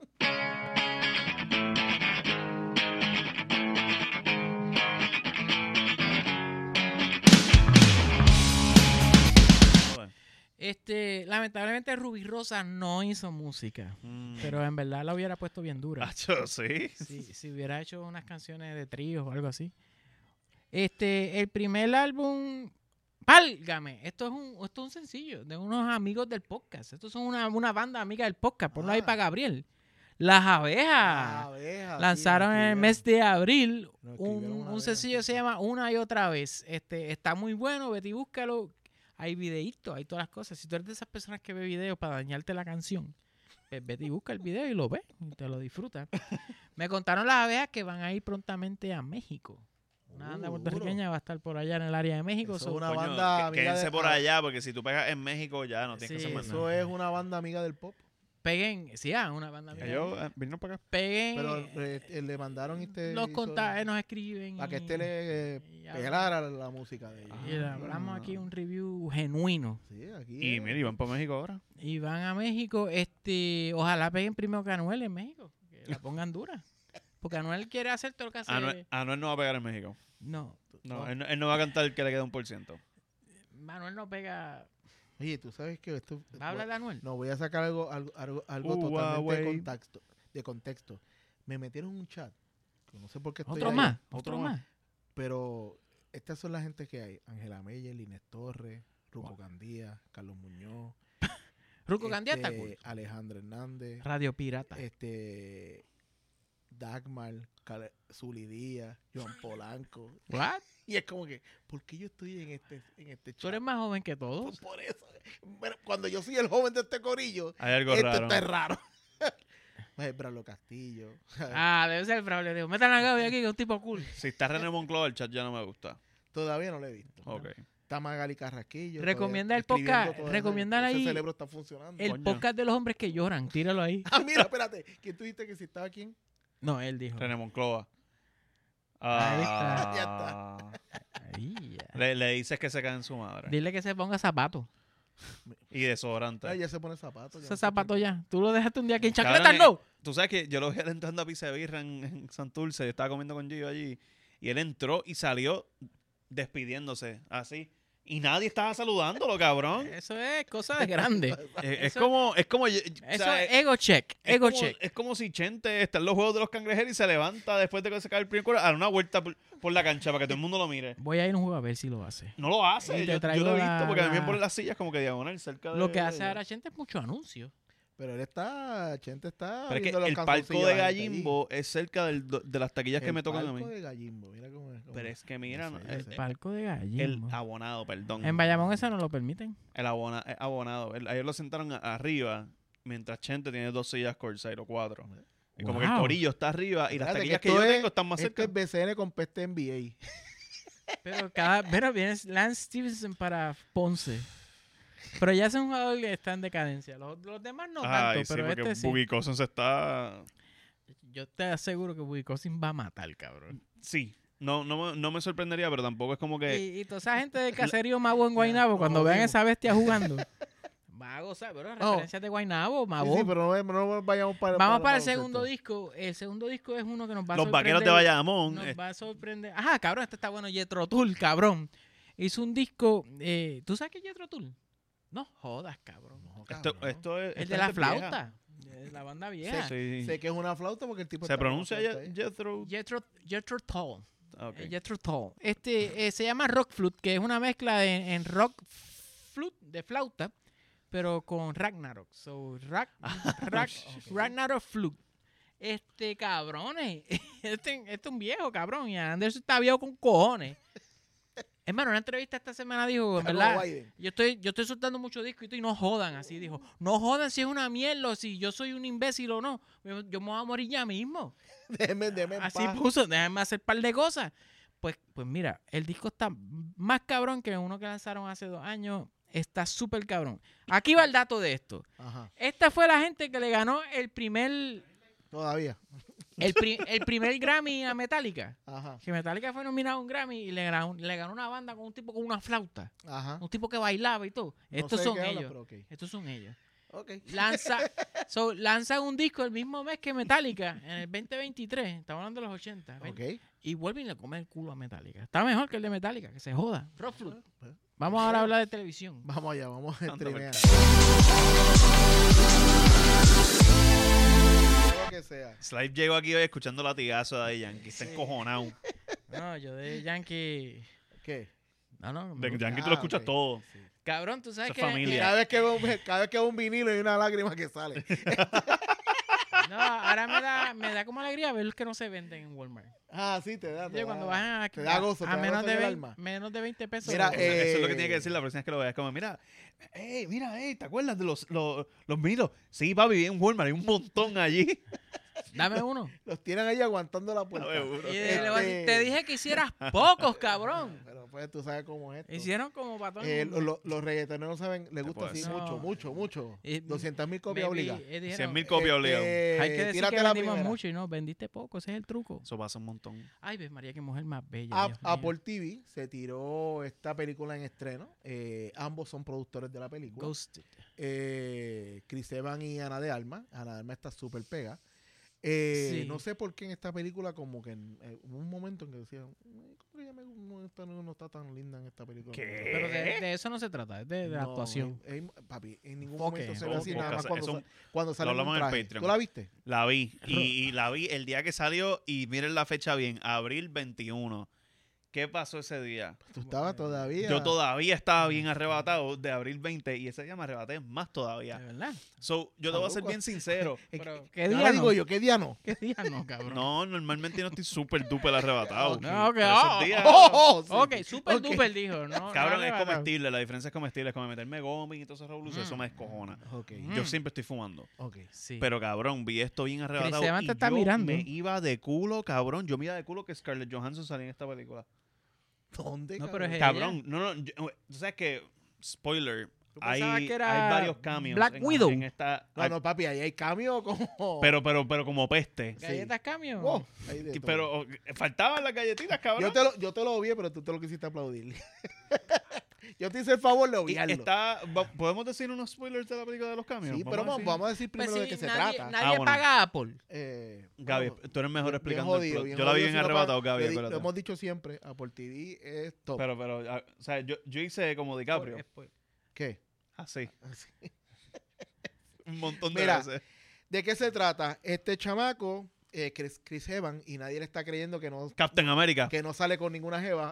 Lamentablemente Rubí Rosa no hizo música. Pero en verdad la hubiera puesto bien dura. Acho, sí. Si hubiera hecho unas canciones de tríos o algo así. El primer álbum, válgame, esto es un sencillo de unos amigos del podcast. Estos son una banda amiga del podcast. Ponlo ahí Ah. para Gabriel. Las Abejas. Abejas, Lanzaron sí, en el nos mes de abril Nos escribieron una un vez, sencillo que sí. se llama Una y Otra Vez. Está muy bueno, vete y búscalo. hay videitos, hay todas las cosas. Si tú eres de esas personas que ve videos para dañarte la canción, pues vete y busca el video y lo ves y te lo disfrutas. Me contaron las abejas que van a ir prontamente a México. Una banda Duro. puertorriqueña va a estar por allá en el área de México. Eso so- es una Coño, banda amiga quédense de- por allá, porque si tú pegas en México ya no tienes Sí, que hacer más eso nada. Eso es una banda amiga del pop. Peguen, sí, una banda. amiga. Ellos vinieron para acá. Peguen. Pero le mandaron Nos nos escriben. para que y- este le y pelara la música de ellos. Y le hablamos aquí un review genuino. Sí, aquí. Y mira, y van para México ahora. Y van a México. Ojalá peguen primero que Anuel en México. Que la pongan dura. Porque Anuel quiere hacer todo lo que hace. Anuel no va a pegar en México. No. No, él no va a cantar el que le queda 1%. Manuel no pega. Oye, tú sabes que esto. ¿Va a hablar de Anuel? No, voy a sacar algo totalmente Huawei. de contexto. Me metieron en un chat. Que no sé por qué estoy Otro ahí, más. Otro más. Pero estas son las gente que hay. Ángela Meyer, Inés Torres, Ruco Candía, Carlos Muñoz. Ruco Candía está cool. Alejandro Hernández. Radio Pirata. Dagmar, Zuli Díaz, Joan Polanco. ¿What? Y es como que, ¿por qué yo estoy en este chat? Tú eres más joven que todos. Pues por eso. Pero cuando yo soy el joven de este corillo, Hay algo esto raro. está raro. Pues Bralo Castillo. Ah, debe ser el Braulio. Digo, metan a Gaby aquí, que es un tipo cool. Si está René Moncloa, el chat ya no me gusta. Todavía no lo he visto. Ok. Está Magali Carrasquillo. Recomienda el todavía escribiendo podcast, todo recomienda ese ahí cerebro está funcionando. El Coño. podcast de los hombres que lloran. Tíralo ahí. Ah, mira, espérate. ¿Quién tú dijiste que si estaba quién? No, él dijo. René Moncloa. Ahí Ah, Ya Ahí, ya. Le dices que se cae en su madre. Dile que se ponga zapatos. Y desodorante. Ay, ya se pone zapatos. Ese zapato ya. Tú lo dejaste un día aquí en Cabrón, chancletas, no. Tú sabes que yo lo vi entrando a Pizza de Birra en Santurce. Yo estaba comiendo con Gio allí. Y él entró y salió despidiéndose. Así. Y nadie estaba saludándolo, cabrón. Eso es cosa de grande. Es Eso- como... o Eso sea, es ego check. Ego check. Es como si Chente está en los juegos de los cangrejeros y se levanta después de que se cae el primer cuero a dar una vuelta por la cancha para que todo el mundo lo mire. Voy a ir a un juego a ver si lo hace. No lo hace. Y te Yo traigo lo he la- visto porque también la- ponen las sillas como que diagonal cerca de... Lo que hace ahora gente es mucho anuncio. Pero Chente está Pero es que viendo los el calzoncillos palco de la gente allí. Gallimbo es cerca de las taquillas que me tocan a mí. El palco de Gallimbo, mira cómo es. Pero es que mira, No sé, El Sí. palco de el Gallimbo. abonado, perdón. En Bayamón eso no lo permiten. El abonado. Ayer lo sentaron arriba mientras Chente tiene 2 sillas courtside o 4. Y como que el Wow. corillo está arriba y las Espérate, taquillas que esto yo es- tengo están más Este cerca. es BCN con peste NBA. Pero viene Lance Stevenson para Ponce. Pero ya es un jugador que está en decadencia. Los demás no tanto, Ay, sí, pero porque este sí. Boogie Cousins está... Yo te aseguro que Boogie Cousins va a matar, cabrón. Sí. No me sorprendería, pero tampoco es como que... Y toda esa gente del caserío Mabo en Guaynabo, Ya, cuando nos vean jodimos. esa bestia jugando, va a gozar. Pero No. referencias de Guaynabo, Sí, Mabo. sí, pero no vayamos para Vamos para el baloncesto. segundo disco. El segundo disco es uno que nos va a Los vaqueros de sorprender. Bayamón. Nos va a sorprender. Ajá, cabrón, este está bueno. Jethro Tull, cabrón. Hizo un disco. ¿Tú sabes qué es Jethro Tull? No jodas, cabrón. No, Esto cabrón. es... El esta de la gente es vieja. flauta. De la banda vieja. Sí. Sé que es una flauta porque el tipo Se está con pronuncia una flauta ahí. Jethro... Jethro Tull. Ok. Jethro Tull. Se llama Rock Flute, que es una mezcla en rock flute, de flauta, pero con Ragnarok. So, Ragnarok Flute. Cabrones. Este es un viejo, cabrón. Y Anderson está viejo con cojones. Hermano, una entrevista esta semana dijo, en Algo verdad, Biden. yo estoy soltando mucho disco y no jodan, así dijo. No jodan si es una mierda o si yo soy un imbécil o no. Yo me voy a morir ya mismo. Déjeme en Así paz. puso, déjame hacer un par de cosas. Pues mira, el disco está más cabrón que uno que lanzaron hace 2 años. Está súper cabrón. Aquí va el dato de esto. Ajá. Esta fue la gente que le ganó el primer Grammy a Metallica. Ajá. Que Metallica fue nominado a un Grammy y le ganó una banda con un tipo con una flauta. Ajá. Un tipo que bailaba y todo. No Estos sé son qué habla, ellos. pero ok. Estos son ellos. Ok. Lanzan un disco el mismo mes que Metallica, en el 2023. Estamos hablando de los 80. Ok. Y vuelven y le comen el culo a Metallica. Está mejor que el de Metallica, que se joda. Rock Flute. Pues, Vamos ahora a hablar de televisión. vamos allá, vamos a Anda, streamear. Lo que sea. Slive llegó aquí hoy escuchando latigazo de ahí, Yankee. Está encojonado. No, yo de Yankee. ¿Qué? No. De me- Yankee tú lo escuchas ok. todo. Sí. Cabrón, tú sabes Eso que. es familia. Cada vez que veo un vinilo hay una lágrima que sale. No, ahora me da como alegría ver que no se venden en Walmart. Ah, sí, te da. Oye, cuando bajan a, te da gozo, te a da menos, gozo de en el 20, alma. menos de 20 pesos. Mira, Eso es lo que tiene que decir la próxima vez que lo veas. Como, mira, ¿te acuerdas de los vinilos? Sí, papi, vi en Walmart, hay un montón allí. Dame uno. Los tienen ahí aguantando la puerta. Seguro. Y le voy a decir, te dije que hicieras pocos, cabrón. Pero pues tú sabes cómo es esto. Hicieron como para todo el mundo. Los reggaetoneros saben, les gusta puedo así decir. mucho. Y- 200,000 copias Maybe, obligadas. dijeron, 100,000 copias obligadas. hay que decir tírate que la vendimos primera. mucho y no, vendiste poco. Ese es el truco. Eso pasa un montón. Ay, ves María, qué mujer más bella. Dios mío. Apple TV se tiró esta película en estreno. Ambos son productores de la película. Ghosted. Chris Evans y Ana de Armas. Ana de Armas está súper pega. Sí. No sé por qué en esta película como que hubo un momento en que decían, como que ella no está tan linda en esta película. ¿Qué? Pero de eso no se trata, es de la No, actuación. papi, en ningún Enfoque, momento se ve así, enfoque. nada más Eso- cuando, eso- cuando sale lo en un hablamos en el traje. Patreon. ¿Tú la viste? La vi. Y la vi el día que salió. Y miren la fecha bien. Abril 21. ¿Qué pasó ese día? Tú estabas todavía. Yo todavía estaba bien arrebatado de abril 20 y ese día me arrebaté más De todavía. verdad. So, yo te voy a ser bien sincero. Pero, ¿Qué ¿qué día día digo no? yo? ¿Qué día no? ¿Qué día no, cabrón? No, normalmente no estoy súper duper arrebatado. Ok. No, ok, Pero esos oh, días- Sí. Ok, super Ok. duper dijo. No, Cabrón, no es arrebatado. comestible. La diferencia es comestible. Es como meterme goma y todo ese revolución. Eso me descojona. Ok, Yo siempre estoy fumando. ok. Sí. Pero cabrón, vi esto bien arrebatado. Evans Y te está yo mirando. me iba de culo, cabrón. Yo me iba de culo que Scarlett Johansson salía en esta película. ¿Dónde? No, pero es Cabrón, no. Tú sabes que, spoiler, ¿Tú pensabas hay que era varios cambios. Black en, Widow? En esta, No, papi, ahí hay cambio como... pero como peste. ¿Galletas cambio? Wow, hay de todo. Pero faltaban las galletitas, cabrón. yo te lo obvié, pero tú te lo quisiste aplaudir. Yo te hice el favor de Y obviarlo. ¿podemos decir unos spoilers de la película de los cambios? Sí, pero vamos a decir Pues primero sí, de qué se nadie, trata. nadie bueno. paga a Apple. Gaby, bueno, tú eres mejor bien explicando jodido, el plot. bien Yo la vi jodido, bien si no arrebatado, paga- Gaby, Lo acuérdate. hemos dicho siempre, Apple TV es top. Pero, o sea, yo hice como DiCaprio. ¿Qué? Así. Un montón de Mira, veces. ¿De qué se trata? Este chamaco, Chris Evans, y nadie le está creyendo Captain America. que no sale con ninguna jeva.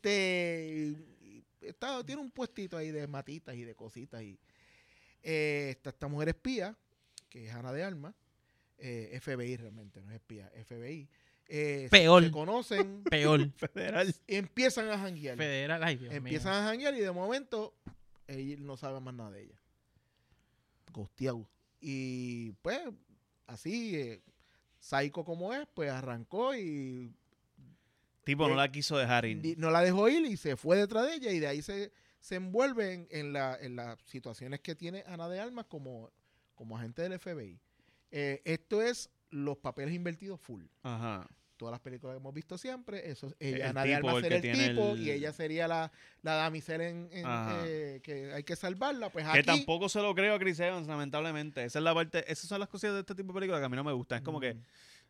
Tiene un puestito ahí de matitas y de cositas. Y está esta mujer espía, que es Ana de Armas, FBI realmente, no es espía, FBI. Peor. Se conocen, Peor. Federal. empiezan a janguear. Federal. Ay, Dios Empiezan a janguear y de momento él no sabe más nada de ella. Ghosteado. Y pues, así, psycho como es, pues arrancó y Tipo, no la quiso dejar ir. no la dejó ir y se fue detrás de ella y de ahí se envuelve en las situaciones que tiene Ana de Armas como agente del FBI. Esto es los papeles invertidos full. Ajá. Todas las películas que hemos visto siempre, eso ella, El Ana de tipo, Armas el sería que el tiene tipo el- y ella sería la damisela Ajá. que hay que salvarla. Pues Que aquí, tampoco se lo creo a Chris Evans, lamentablemente. Esa es la parte, esas son las cosas de este tipo de películas que a mí no me gustan. Es como que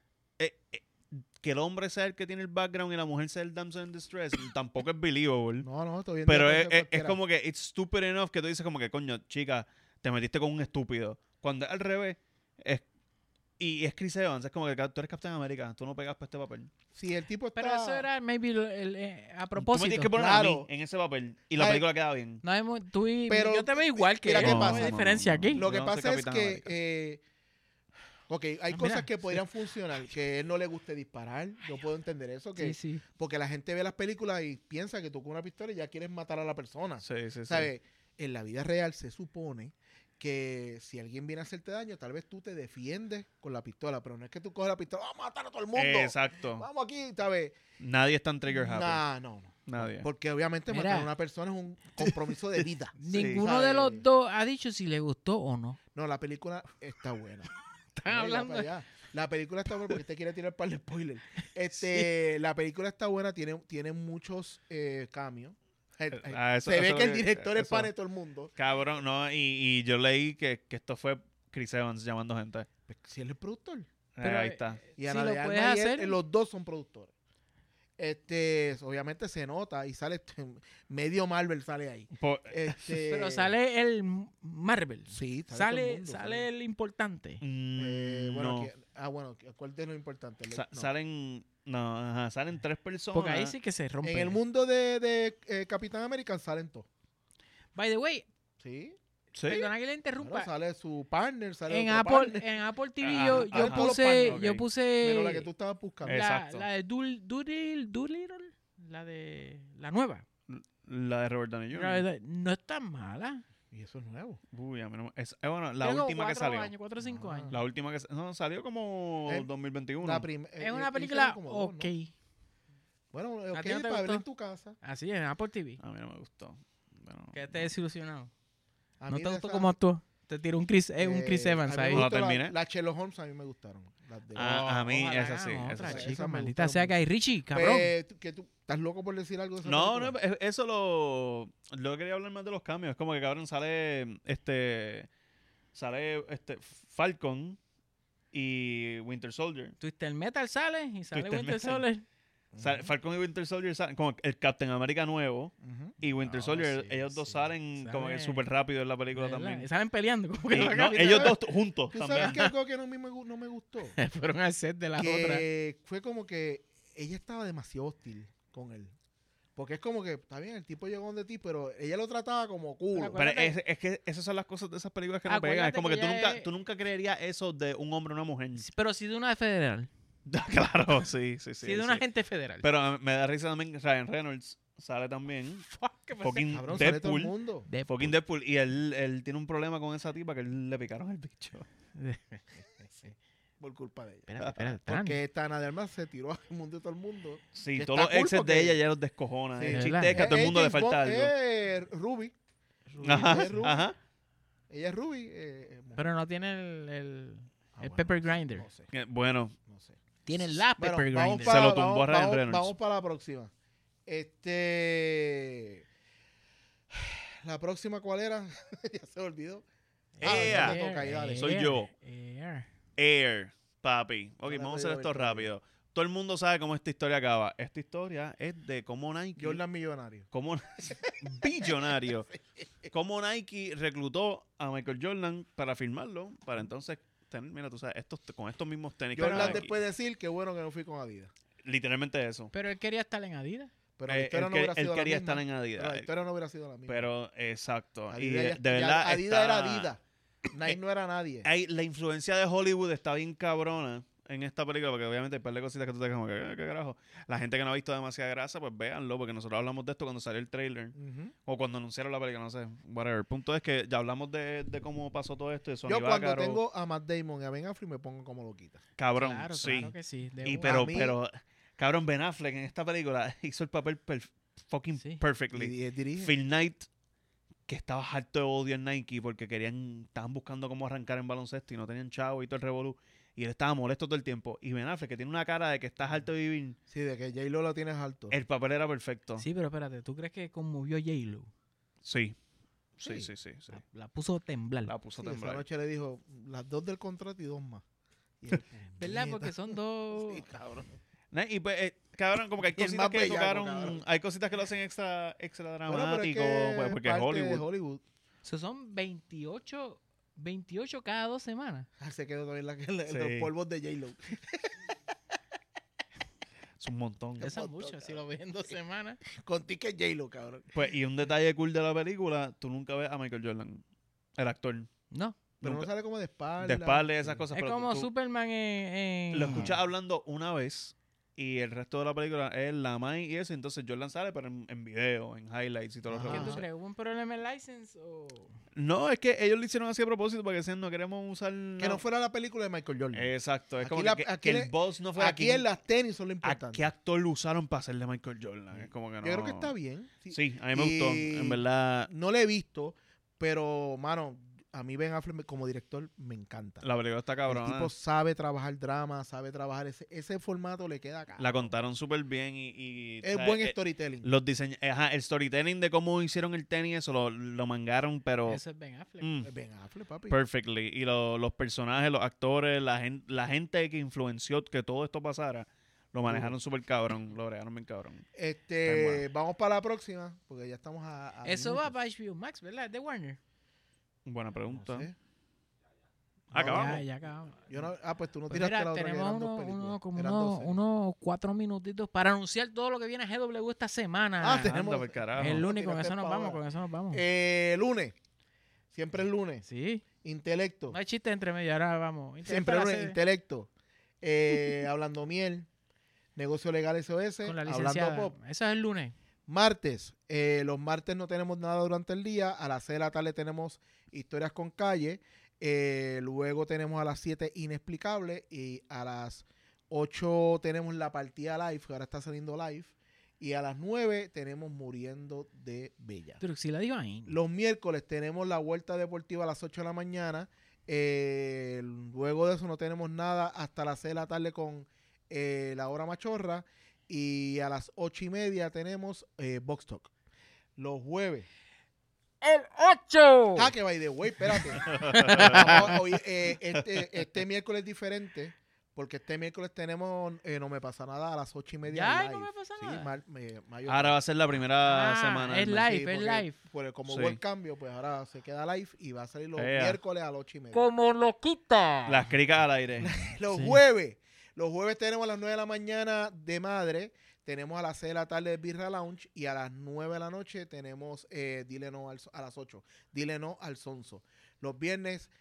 el hombre sea el que tiene el background y la mujer sea el damsel in distress, tampoco es believable. No, estoy bien. Pero de acuerdo con es cualquiera. como que it's stupid enough que tú dices como que, coño, chica, te metiste con un estúpido. Cuando es al revés, y es Chris Evans, es como que tú eres Captain America, tú no pegas para este papel. Sí, el tipo está... Pero eso era maybe a Tú me propósito. tienes que poner claro. a mí en ese papel y la Ay, película queda bien. No hay tú y Pero, yo te veo igual que mira él, qué no pasa. hay diferencia aquí. Lo que Yo no soy pasa es Capitán que... América. ok, hay Ah, cosas mira, que podrían funcionar, que a él no le guste disparar. Yo puedo entender eso, que Sí, sí. porque la gente ve las películas y piensa que tú con una pistola ya quieres matar a la persona. Sí, sí, sí. ¿Sabes? En la vida real se supone que si alguien viene a hacerte daño, tal vez tú te defiendes con la pistola, pero no es que tú coges la pistola, vamos a matar a todo el mundo. Exacto. Vamos aquí, ¿sabes? Nadie es tan trigger happy. No. Nadie. Porque obviamente Mira. matar a una persona es un compromiso de vida. Ninguno de ¿sabes? los dos ha dicho si le gustó o no. No, la película está buena. Están Mira, hablando. para allá. La película está buena porque usted quiere tirar un par de spoilers. La película está buena, tiene muchos cambios. Eso- Se ve eso que el lo director es eso- pan de todo el mundo. Cabrón, no, y yo leí que esto fue Chris Evans llamando gente. Pues, si él es el productor. Pero, Ahí está. Y Si Ana lo de puedes Armas y él, hacer. los dos son productores. Obviamente se nota y sale medio Marvel sale ahí. Pero sale el Marvel. Sí, sale todo el Sale, mundo, el importante. bueno, no. bueno, ¿cuál es lo importante? No. Salen tres personas. Porque ahí sí que se rompe. En el mundo de Capitán América salen todos. By the way, Sí. Sí. Perdona que le interrumpa. Bueno, sale su partner, sale En otro Apple, partner. en Apple TV Ajá, yo ajá. Todos los puse, partners, yo ok. puse Pero la que tú estabas buscando. Exacto. la de Doolittle, la de la nueva. La de Robert Downey La Jr. verdad, no es tan mala. Y eso es nuevo. Uy, a mí no es bueno, la Tiene como última que 4 salió. años, 4 o 5 Ah. años. La última que no, salió como 2021. Es una película ok. Bueno, ¿A ok, ti no te para verla gustó? en tu casa. Así es, en Apple TV. A mí no me gustó. Bueno, Que te desilusionado. A ¿No mí te de gustó esa- cómo actuó? Te tiró un Chris Evans a mí ahí. me No la gustó terminé. Las Sherlock Holmes a mí me gustaron. Las de- a mí Ojalá esa sí, hagan esa otra, sí. chico, Esa me maldita gusta sea mucho. Guy Ritchie, cabrón. que tú estás loco por decir algo de esa No, película? no, eso lo quería hablar más de los cambios. Es como que cabrón sale Falcon y Winter Soldier. Twister Metal sale y sale Twisted Winter Metal. Soldier. Falcon y Winter Soldier salen como el Captain America nuevo Ujú. y Winter No, Soldier, sí, ellos dos sí. salen como que Sale- súper rápido en la película ¿Verdad? también. Y salen peleando. Como que Y, la no, capitana- ellos dos juntos ¿Tú también. sabes que algo que no me gustó? fueron al set de la otra. Que fue como que ella estaba demasiado hostil con él. Porque es como que, está bien, el tipo llegó donde ti, pero ella lo trataba como culo. Pero Acuérdate- es que esas son las cosas de esas películas que no Acuérdate pegan. Es como que, que ella es- tú nunca creerías eso de un hombre o una mujer. Pero sí de una federal. Claro, sí. Sí, de un agente federal. Pero me da risa también que Ryan Reynolds sale también. Fuck, ¿qué pasa? Fucking Cabrón, sale todo el Deadpool. mundo. Fucking Deadpool. Y él tiene un problema con esa tipa que él le picaron el bicho. Por culpa de ella. Espérate, Tran. Porque Tana de Armas se tiró al mundo de todo el mundo. Sí, Que todos está los cool exes porque- de ella ya los descojonan. Sí. El ¿Verdad? chiste es que a todo el mundo le James falta Bond algo. es Ruby. Ajá, es Ruby. ajá. Ella es Ruby. mujer. Pero no tiene el Bueno, pepper grinder. No sé. Bueno, No sé. Tiene la Bueno, pepper vamos grinder. Se para, lo tumbó a Ryan Reynolds. Vamos para la próxima. La próxima, ¿cuál era? Ya se olvidó. Ea. esa te toca ahí, dale. Soy yo. Air. Air, papi. Ok, Ahora vamos a te hacer digo esto bien rápido. Todo el mundo sabe cómo esta historia acaba. Esta historia es de cómo Nike... Jordan Millonario. Cómo, billonario. Cómo Nike reclutó a Michael Jordan para firmarlo, para entonces tener, mira, tú sabes, con estos mismos tenis. que Jordan Nike. después decir que bueno que no fui con Adidas. Literalmente eso. Pero él quería estar en Adidas. Pero la historia Él, no hubiera él sido quería la misma. estar en Pero Adidas. la historia no hubiera sido la misma. Pero, exacto. Y Adidas de verdad. Adidas era está- Adidas. Nike no era nadie. La influencia de Hollywood está bien cabrona en esta película, porque obviamente hay un par de cositas que tú te quedas como que, ¿qué carajo? La gente que no ha visto demasiada grasa, pues véanlo, porque nosotros hablamos de esto cuando salió el trailer. Ujú. O cuando anunciaron la película, no sé, whatever. El punto es que ya hablamos de cómo pasó todo esto, de Sony Yo cuando Bácaro. tengo a Matt Damon y a Ben Affleck me pongo como loquita. Cabrón, Claro, sí. claro que sí. De Y una. pero, mí- cabrón, Ben Affleck en esta película hizo el papel fucking Sí. perfectly. Y él dirige. Phil Knight, que estaba harto de odio en Nike porque estaban buscando cómo arrancar en baloncesto y no tenían chavo y todo el revolú. Y él estaba molesto todo el tiempo. Y Ben Affleck, que tiene una cara de que está harto de vivir, Sí, de que J-Lo lo tienes alto. el papel era perfecto. Sí, pero espérate, ¿tú crees que conmovió a J-Lo? Sí. Sí, Sí. sí, sí, sí. La puso a temblar. La puso a Sí, esa temblar. noche le dijo las 2 del contrato y 2 más. Y él, ¿Verdad? puñeta. Porque son dos... Sí, cabrón. Y pues, cabrón, como que hay Y el cositas más que bellaco, tocaron, cabrón. hay cositas que lo hacen extra Bueno, pero es dramático, que pues, porque es parte de Hollywood. Hollywood. So, son 28 cada 2 semanas. Ah, se quedó todavía los Sí. polvos de J-Lo. Es un montón. Eso es montón, mucho, cabrón. si lo ves en 2 semanas. Con ticket J-Lo, cabrón. Pues, y un detalle cool de la película, tú nunca ves a Michael Jordan, el actor. No. Pero Nunca. no sale como de espalda. De espalda y esas cosas. Es pero como tú Superman en... lo escuchas hablando una vez y el resto de la película es la Mai y eso. Entonces Jordan sale, pero en video, en highlights y todo lo Ah. ¿Qué demás. tú crees? ¿Hubo un problema en license o...? No, es que ellos lo hicieron así a propósito porque decían no queremos usar... Que no fuera la película de Michael Jordan. Exacto. Es Aquí como la- que aquí el boss no fuera Aquí en las tenis son lo ¿A importante. qué actor lo usaron para hacer de Michael Jordan? Es como que no. Yo creo que está bien. Sí. Sí, a mí me gustó. Y- En verdad, No le he visto, pero, mano, a mí Ben Affleck como director me encanta. la película está El cabrona. tipo sabe trabajar drama, sabe trabajar ese formato, le queda acá. La contaron súper bien y Es o sea, buen storytelling. los el storytelling de cómo hicieron el tenis, eso lo mangaron, pero Eso es Ben Affleck. Ben Affleck, papi. perfectly. Y los personajes, los actores, la gente que influenció que todo esto pasara, lo manejaron súper cabrón, lo bregaron bien cabrón. Vamos para la próxima, porque ya estamos a Eso va minutos. para HBO Max, ¿verdad? Es de Warner. Buena No pregunta. sé. Acabamos. Ya acabamos. Yo no, pues tú no Pues tiraste mira, la otra que tenemos eran dos películas. Eran unos, 12. unos 4 minutitos para anunciar todo lo que viene a GW esta semana. Ah, tenemos- Anda, por carajo. el lunes, Tiraste con eso nos pa' vamos, ahora. con eso nos vamos. Lunes. Siempre el lunes. Sí. Intelecto. No hay chiste entre medio. Ahora vamos. Siempre el lunes. Intelecto. Hablando miel. Negocio legal SOS. Con la Hablando licenciada. pop. Eso es el lunes. Martes. Los martes no tenemos nada durante el día. A las 6 de la tarde tenemos Historias con Calle. Luego tenemos a las 7 Inexplicable. Y a las 8 tenemos La Partida Live, que ahora está saliendo live. Y a las 9 tenemos Muriendo de Bella. Truxila Divine. Los miércoles tenemos la Vuelta Deportiva a las 8 de la mañana. Luego de eso no tenemos nada hasta las 6 de la tarde con La Hora Machorra. Y a las 8:30 tenemos Box Talk. Los jueves. ¡El 8! Ah, que by the way, espérate. Oye, este miércoles es diferente. Porque este miércoles tenemos No Me Pasa Nada a las 8:30. Ya, live. No Me Pasa Nada. Sí, mayo. Ahora va a ser la primera semana. Es del mes. live, es live. Como Sí. hubo el cambio, pues ahora se queda live y va a salir los Ea. miércoles a las 8:30. Como loquita. Las cricas al aire. Los Sí. jueves. Los jueves tenemos a las 9 de la mañana de Madre. Tenemos a las 6 de la tarde de Birra Lounge. Y a las 9 de la noche tenemos Dile No a las 8. Dile No al Sonso. Los viernes.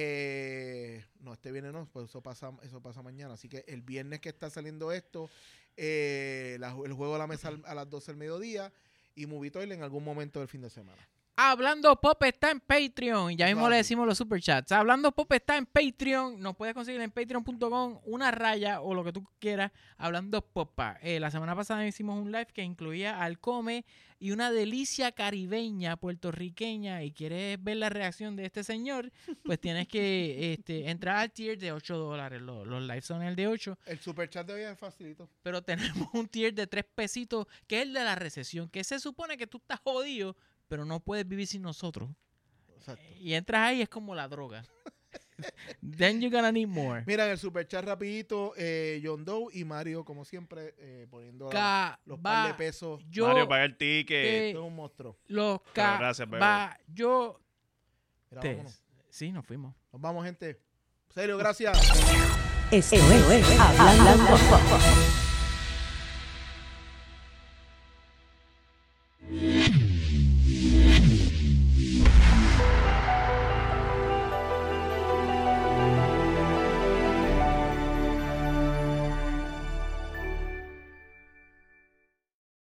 No, este viernes no, pues eso pasa mañana. Así que el viernes que está saliendo esto, el juego de la mesa a las 12 del mediodía. Y Movie Toilet en algún momento del fin de semana. Hablando Pop está en Patreon. Ya mismo Claro. le decimos los superchats. Hablando Pop está en Patreon. Nos puedes conseguir en patreon.com una raya o lo que tú quieras. Hablando Popa. La semana pasada hicimos un live que incluía Alcome y una delicia caribeña puertorriqueña. Y quieres ver la reacción de este señor, pues tienes que entrar al tier de $8. Los lives son el de 8. El superchat de hoy es facilito. Pero tenemos un tier de 3 pesitos que es el de la recesión. Que se supone que tú estás jodido, pero no puedes vivir sin nosotros. Exacto. Y entras ahí es como la droga. Then you're gonna need more. Mira, en el superchat rapidito, John Doe y Mario, como siempre, poniendo los par de pesos. Yo Mario, paga el ticket. Esto es un monstruo. los Pero gracias, bebé. yo Mira, te. vámonos. Sí, nos fuimos. Nos vamos, gente. Serio, gracias. Esto es Hablando Pop.